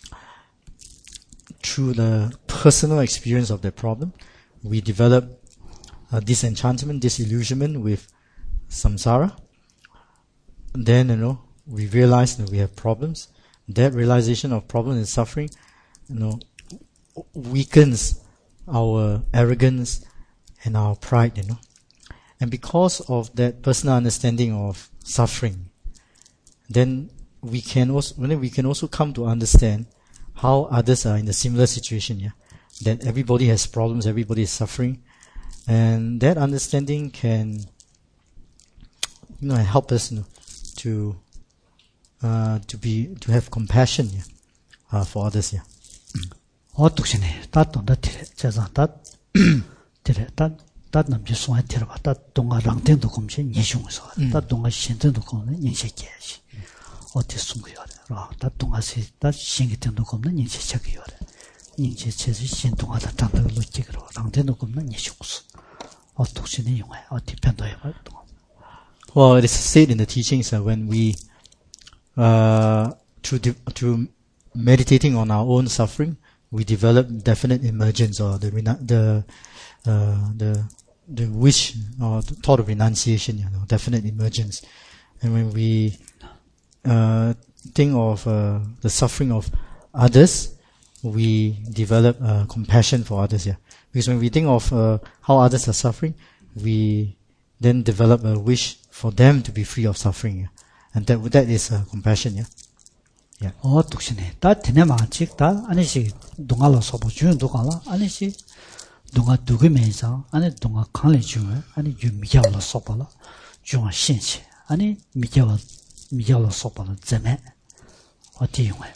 through the personal experience of that problem, we develop a disenchantment, disillusionment with samsara. Then, you know, we realize that we have problems. That realization of problems and suffering, you know, weakens our arrogance and our pride, you know. And because of that personal understanding of suffering, then we can also we can also come to understand how others are in a similar situation, yeah. That everybody has problems, everybody is suffering, and that understanding can, you know, help us, you know, to uh, to be to have compassion, yeah, uh, for others, yeah. 어 독신이 다 돈다 티레 자자 다 티레 다 남지 소화 티레 다 동아 랑텐도 검시 예중서 다 동아 신ten도 검는 인식해야지. 어디 숨겨야 돼. 다 동아시 다 신기ten도 검는 인식해야 돼. 인식체지 신동하다 장도 로직으로 랑텐도 검는 예중서. 어 독신이 용해. 어디 변도해 봐. Well, it is said in the teachings that when we uh through de- through meditating on our own suffering, we develop definite emergence, or the the uh, the the wish or the thought of renunciation, you know, definite emergence. And when we uh, think of uh, the suffering of others, we develop uh, compassion for others. Yeah, because when we think of uh, how others are suffering, we then develop a wish for them to be free of suffering. Yeah? And that that is uh, compassion. Yeah. Yeah. 어 독신이 다 되네마직 다 아니시 동아로 서보 주는 동아라 아니시 동아 두개면서 아니 동아 칸레 주에 아니 유미야로 서보라 주와 신시 아니 미야로 미야로 서보라 제메 어디 용해.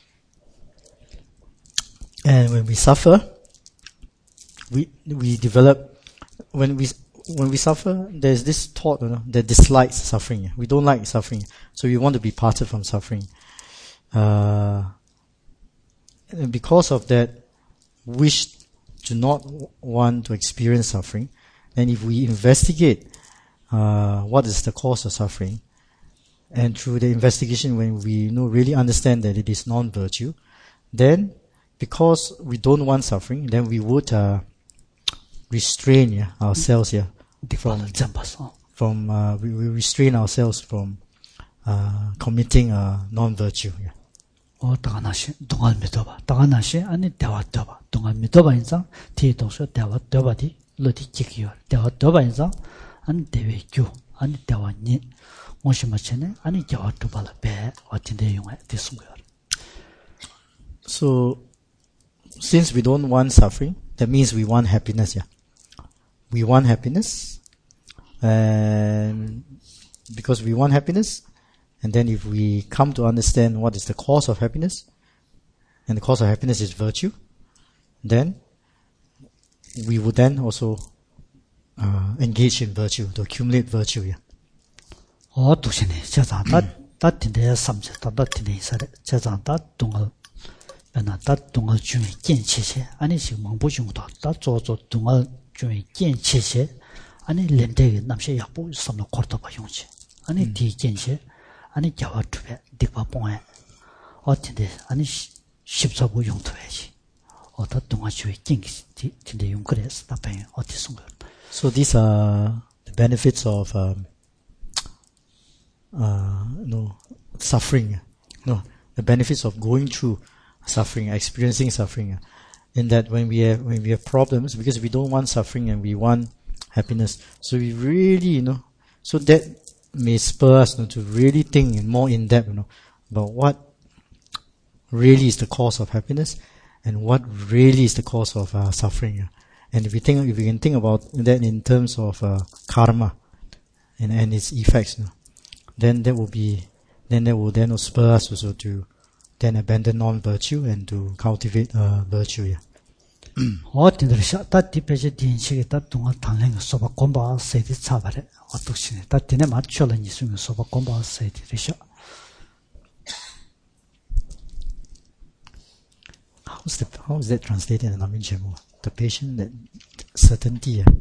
And when we suffer, we we develop when we when we suffer, there's this thought, you know, that dislikes suffering. We don't like suffering, so we want to be parted from suffering. Uh, and because of that wish to not want to experience suffering, then if we investigate uh, what is the cause of suffering, and through the investigation, when we you know really understand that it is non-virtue, then because we don't want suffering, then we would uh, restrain yeah, ourselves yeah, from from uh, we, we restrain ourselves from uh, committing a non-virtue. Yeah. 어, 다가나시, 동안 믿어봐. 다가나시, 아니, 대화 떠봐. 동안 믿어봐, 인상, 뒤도서 대화 떠봐디, 로디 지키요. 대화 떠봐, 인상, 아니, 대외 교, 아니, 대화 니, 모시마치네, 아니, 대화 떠봐라, 배, 어딘데 용해, 됐습니다. So, since we don't want suffering, that means we want happiness, yeah. We want happiness, and because we want happiness, and then if we come to understand what is the cause of happiness, and the cause of happiness is virtue, then we would then also uh, engage in virtue, to accumulate virtue, yeah. 어, 두시네. 제자, 다, 다, tin데, 삼세, 다, 다, tin데, 이사래. 제자, 다, 동을, 나, 다, 동을 중에, 见치세. 아니, 지금, 망부중도, 다, 조조, 동을 중에, 见치세. 아니, 렌데기, 남시, 약부, 삼로, 코르도바, 용치. 아니, 디, 见치세. 아니, 자와, 투배, 딕바, 봉해. 어, tin데, 아니, 십사부, 용투해지. 어, 다, 동을 중에, 见치세. tin데, 용그레스, 다, 배, 어디 쓴 거야. So these are the benefits of um, uh, no suffering. No, the benefits of going through suffering, experiencing suffering. In that, when we have when we have problems, because we don't want suffering and we want happiness, so we really, you know, so that may spur us, you know, to really think more in depth, you know, about what really is the cause of happiness and what really is the cause of uh, suffering. And if we think, if we can think about that in terms of uh, karma and, and its effects, you know, then that will be, then that will then spur us also to then abandon non-virtue and to cultivate uh, virtue. Yeah. 어, tin들이샤, 다 디페제 디인식이 다 동안 당랭 소바 곰바 세디 차바래. 어떻시네. 다 디네 맞춰는 이승 소바 곰바 세디리샤. How's the how is that translated in Namin Chemo? The patient that certainty. Yeah.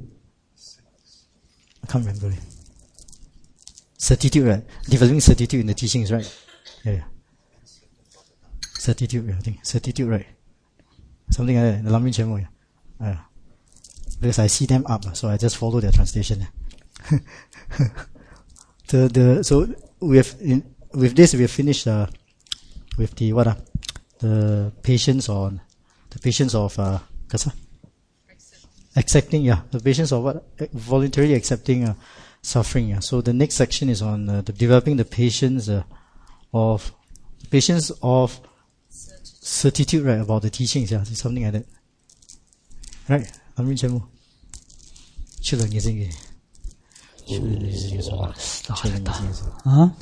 I can't remember it. Certitude, right? Developing certitude in the teachings, right? Yeah, yeah. Certitude, yeah, I think. Certitude, right? Something like that in the Lamin Chemo, yeah. Uh, because I see them up, so I just follow their translation. Yeah. the the so we have in, with this we have finished uh, with the what uh, the patience on the patience of uh, kasa? Accepting, yeah, the patience of what voluntarily accepting uh, suffering. Yeah. So the next section is on uh, the developing the patience uh, of patience of certitude, right, about the teachings. Yeah, something like that. Right, Amin Chemu. Chilo ngizingi. Chilo ngizingi so. Chilo ngizingi. 어?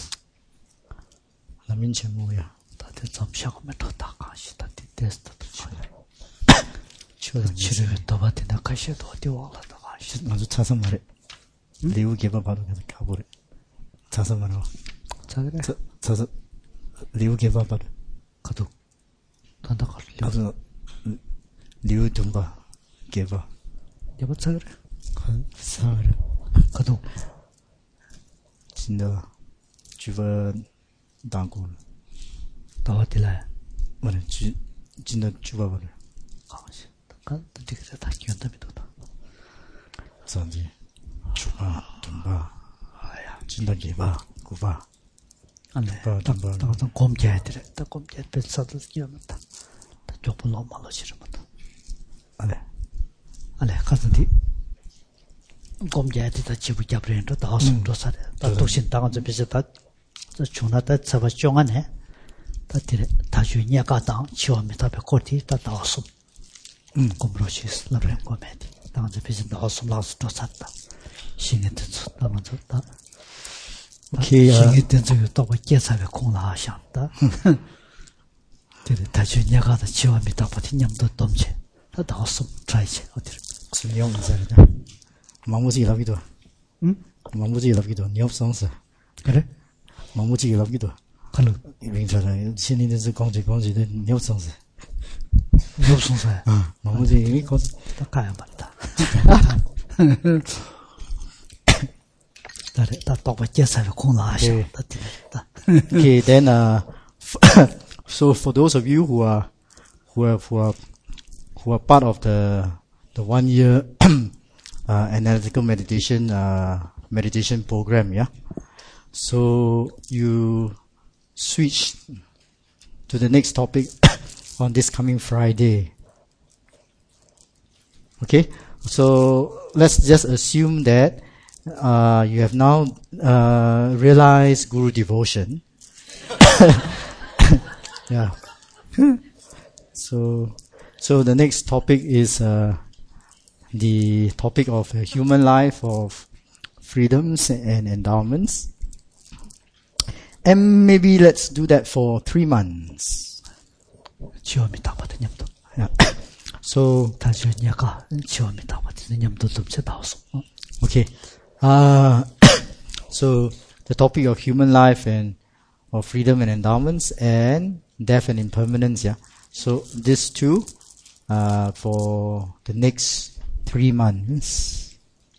Amin Chemu, yeah. 다들 점시하고 더 다가시 다들 테스트도 치료. Chilo 치료 더 받대 나가시도 어디 와라 다가시. 아주 차서 말해. 리우 개바 바로 가서 가보래. 차서 말어. 자 그래. 차서 리우 개바 바로. 가도. 단다 갈. 아주 리우 dumba 개바. 여보 자 그래. 사르. 가도. 진짜 주변 당고. 나와들라. 말해 주 진짜 주바 바로. 가시. 간 되게 다 기운답니다. 선지. 주바 dumba. 아야. 진짜 개바 구바. 안돼. 딱 곰개들이 딱 곰개 뱃사도 기억났다. 다 조금 너무 말로 싫으면다. 안돼. 안돼. 가서디 곰개들이 다 집을 잡으려는데 다 숨도 살아. 다 도신 당한 좀 비슷하다. 저 중나다 잡아 쫑하네. 다 뒤에 다 주니야 가당 치워면 다 배고티 다 나왔음. 음, 곰로시스 라브렌 고메디. 당한 좀 비슷 나왔음 나왔도 샀다. 신의 뜻 나만서 다 Okay, uh, 新的这个到我检查个空了想的，对对，他就那个的千万别到把他娘都东西，他到送出去，我听。 수영 인사를 마무지 라비도. 응? 마무지 라비도. 니 없어서. 그래? 마무지 라비도. 그래. 인사를 신인들 공지 공지들 니 없어서. 니 없어서. 아, 마무지 이미 거 다 가야 맞다. Okay, then uh, so for those of you who are who are who are who are part of the the one year uh, analytical meditation uh, meditation program, yeah. So you switch to the next topic on this coming Friday. Okay, so let's just assume that uh, you have now uh, realized Guru devotion. Yeah. So, so the next topic is uh, the topic of uh, human life, of freedoms and endowments. And maybe let's do that for three months. Yeah. So, okay. Uh, so, the topic of human life and of freedom and endowments and death and impermanence. Yeah. So, these two uh, for the next three months.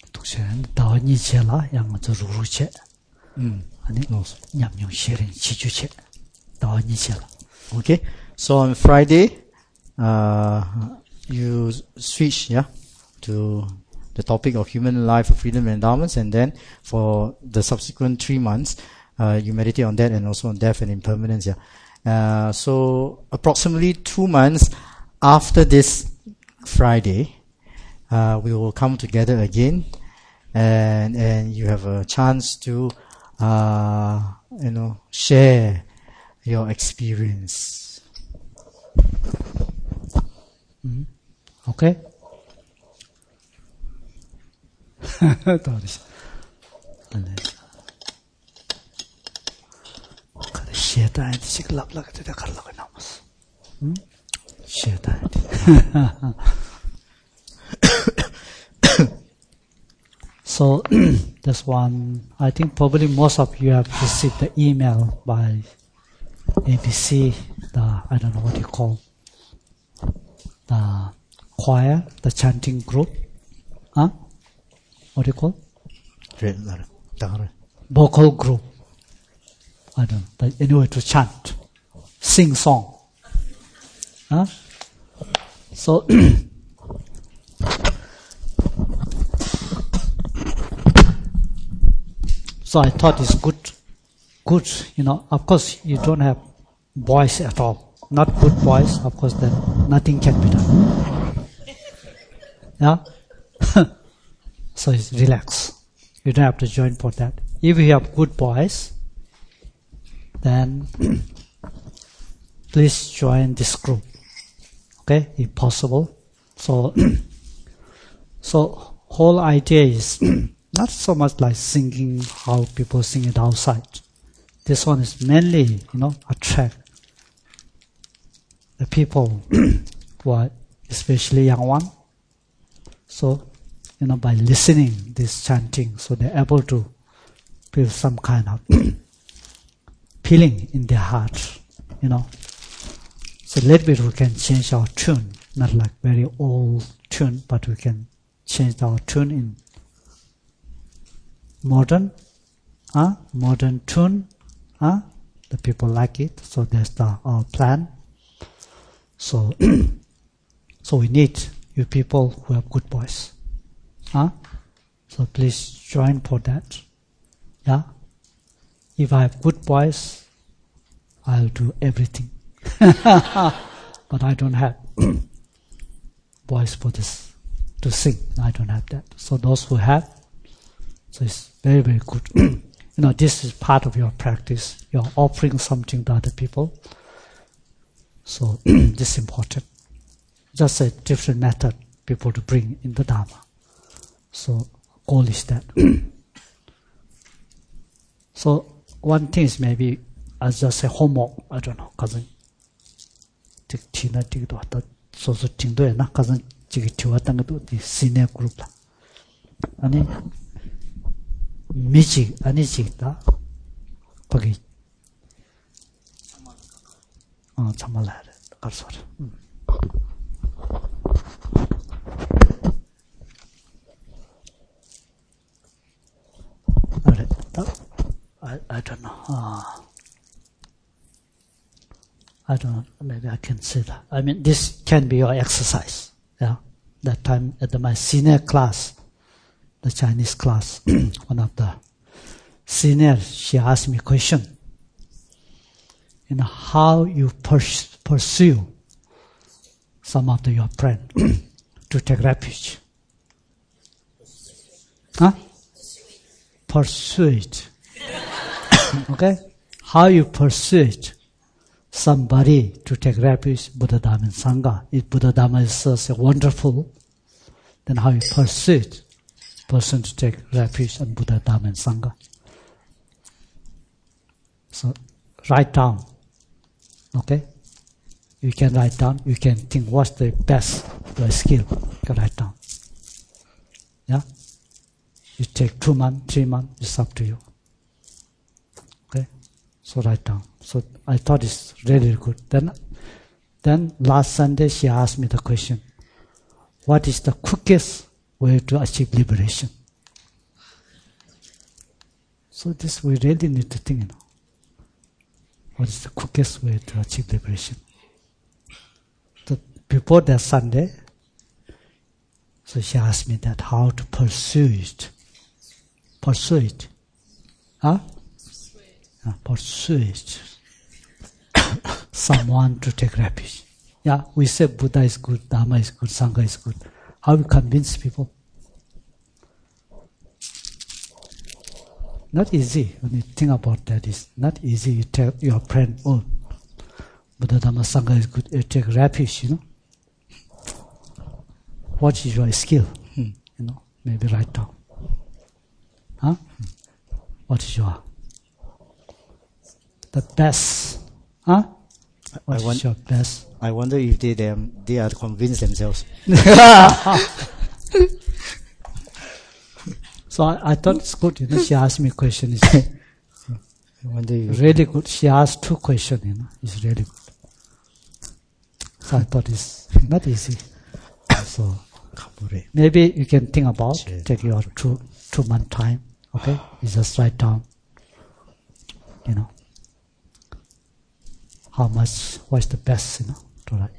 Mm. Okay. So on Friday, uh, you switch, yeah, to the topic of human life, freedom, and endowments, and then for the subsequent three months, uh, you meditate on that and also on death and impermanence. Yeah. Uh, so approximately two months after this Friday, uh, we will come together again, and and you have a chance to, uh, you know, share your experience. Mm-hmm. Okay. So this one, I think probably most of you have received the email by A B C, the, I don't know what you call, the choir, the chanting group. Huh? What do you call? Vocal group. I don't know, but anyway, to chant, sing song. Huh? So, so I thought it's good, good, you know, of course you don't have voice at all, not good voice, of course then nothing can be done. Yeah? So it's relax. You don't have to join for that. If you have good voice, then please join this group. Okay, if possible. So, so whole idea is not so much like singing how people sing it outside. This one is mainly, you know, attract the people who are especially young one. So, you know, by listening this chanting, so they're able to feel some kind of feeling in their heart, you know. So a little bit we can change our tune, not like very old tune, but we can change our tune in modern, uh, modern tune. Uh, the people like it, so that's the, our plan. So, so we need you people who have good voice. Huh? So please join for that. Yeah. If I have good voice, I'll do everything. But I don't have voice for this to sing. I don't have that. So those who have, so it's very very good. You know, this is part of your practice. You're offering something to other people. So this is important. Just a different method people to bring in the Dharma. So goal is that. So one thing is maybe as just a homework. I don't know. Cousin, tina tigdo ata so so tingdo na cousin chigi tiwa tanga do the senior group la. Ani michi ani chigda pagi. Ah, chamala re karsor. I, I don't know. Uh, I don't know. Maybe I can say that. I mean, this can be your exercise. Yeah. That time at the, my senior class, the Chinese class, one of the senior, she asked me a question. You know, how you pers- pursue some of the, your friends to take refuge. Huh? Persuade. Okay? How you persuade somebody to take refuge, Buddha, Dhamma, and Sangha. If Buddha, Dhamma is so wonderful, then how you persuade person to take refuge in Buddha, Dhamma, and Sangha. So, write down. Okay? You can write down. You can think what's the best, your skill. You can write down. Yeah? You take two months, three months, it's up to you. Okay? So write down. So I thought it's really good. Then, then last Sunday she asked me the question, what is the quickest way to achieve liberation? So this we really need to think, you know. What is the quickest way to achieve liberation? So before that Sunday, so she asked me that how to pursue it. Persuade. Huh? Persuade. Uh, persuade someone to take refuge. Yeah, we say Buddha is good, Dhamma is good, Sangha is good. How we convince people? Not easy. When you think about that, it's not easy. You tell your friend, oh, Buddha, Dhamma, Sangha is good, you take refuge, you know. What is your skill? Hmm. You know, maybe write down. Huh? What is your the best? Huh? What I is want, your best? I wonder if they them they are convinced themselves. So I, I thought it's good. You know, she asked me a question. It's I wonder if really good. She asked two questions. You know, it's really good. So I thought it's not easy. So maybe you can think about take your two two month time. Okay, you just write down. You know, how much, what's the best, you know, to write.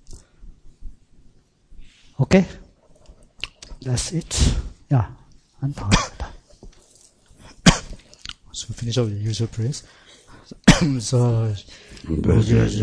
Okay, that's it. Yeah, and so finish up the usual prayers. So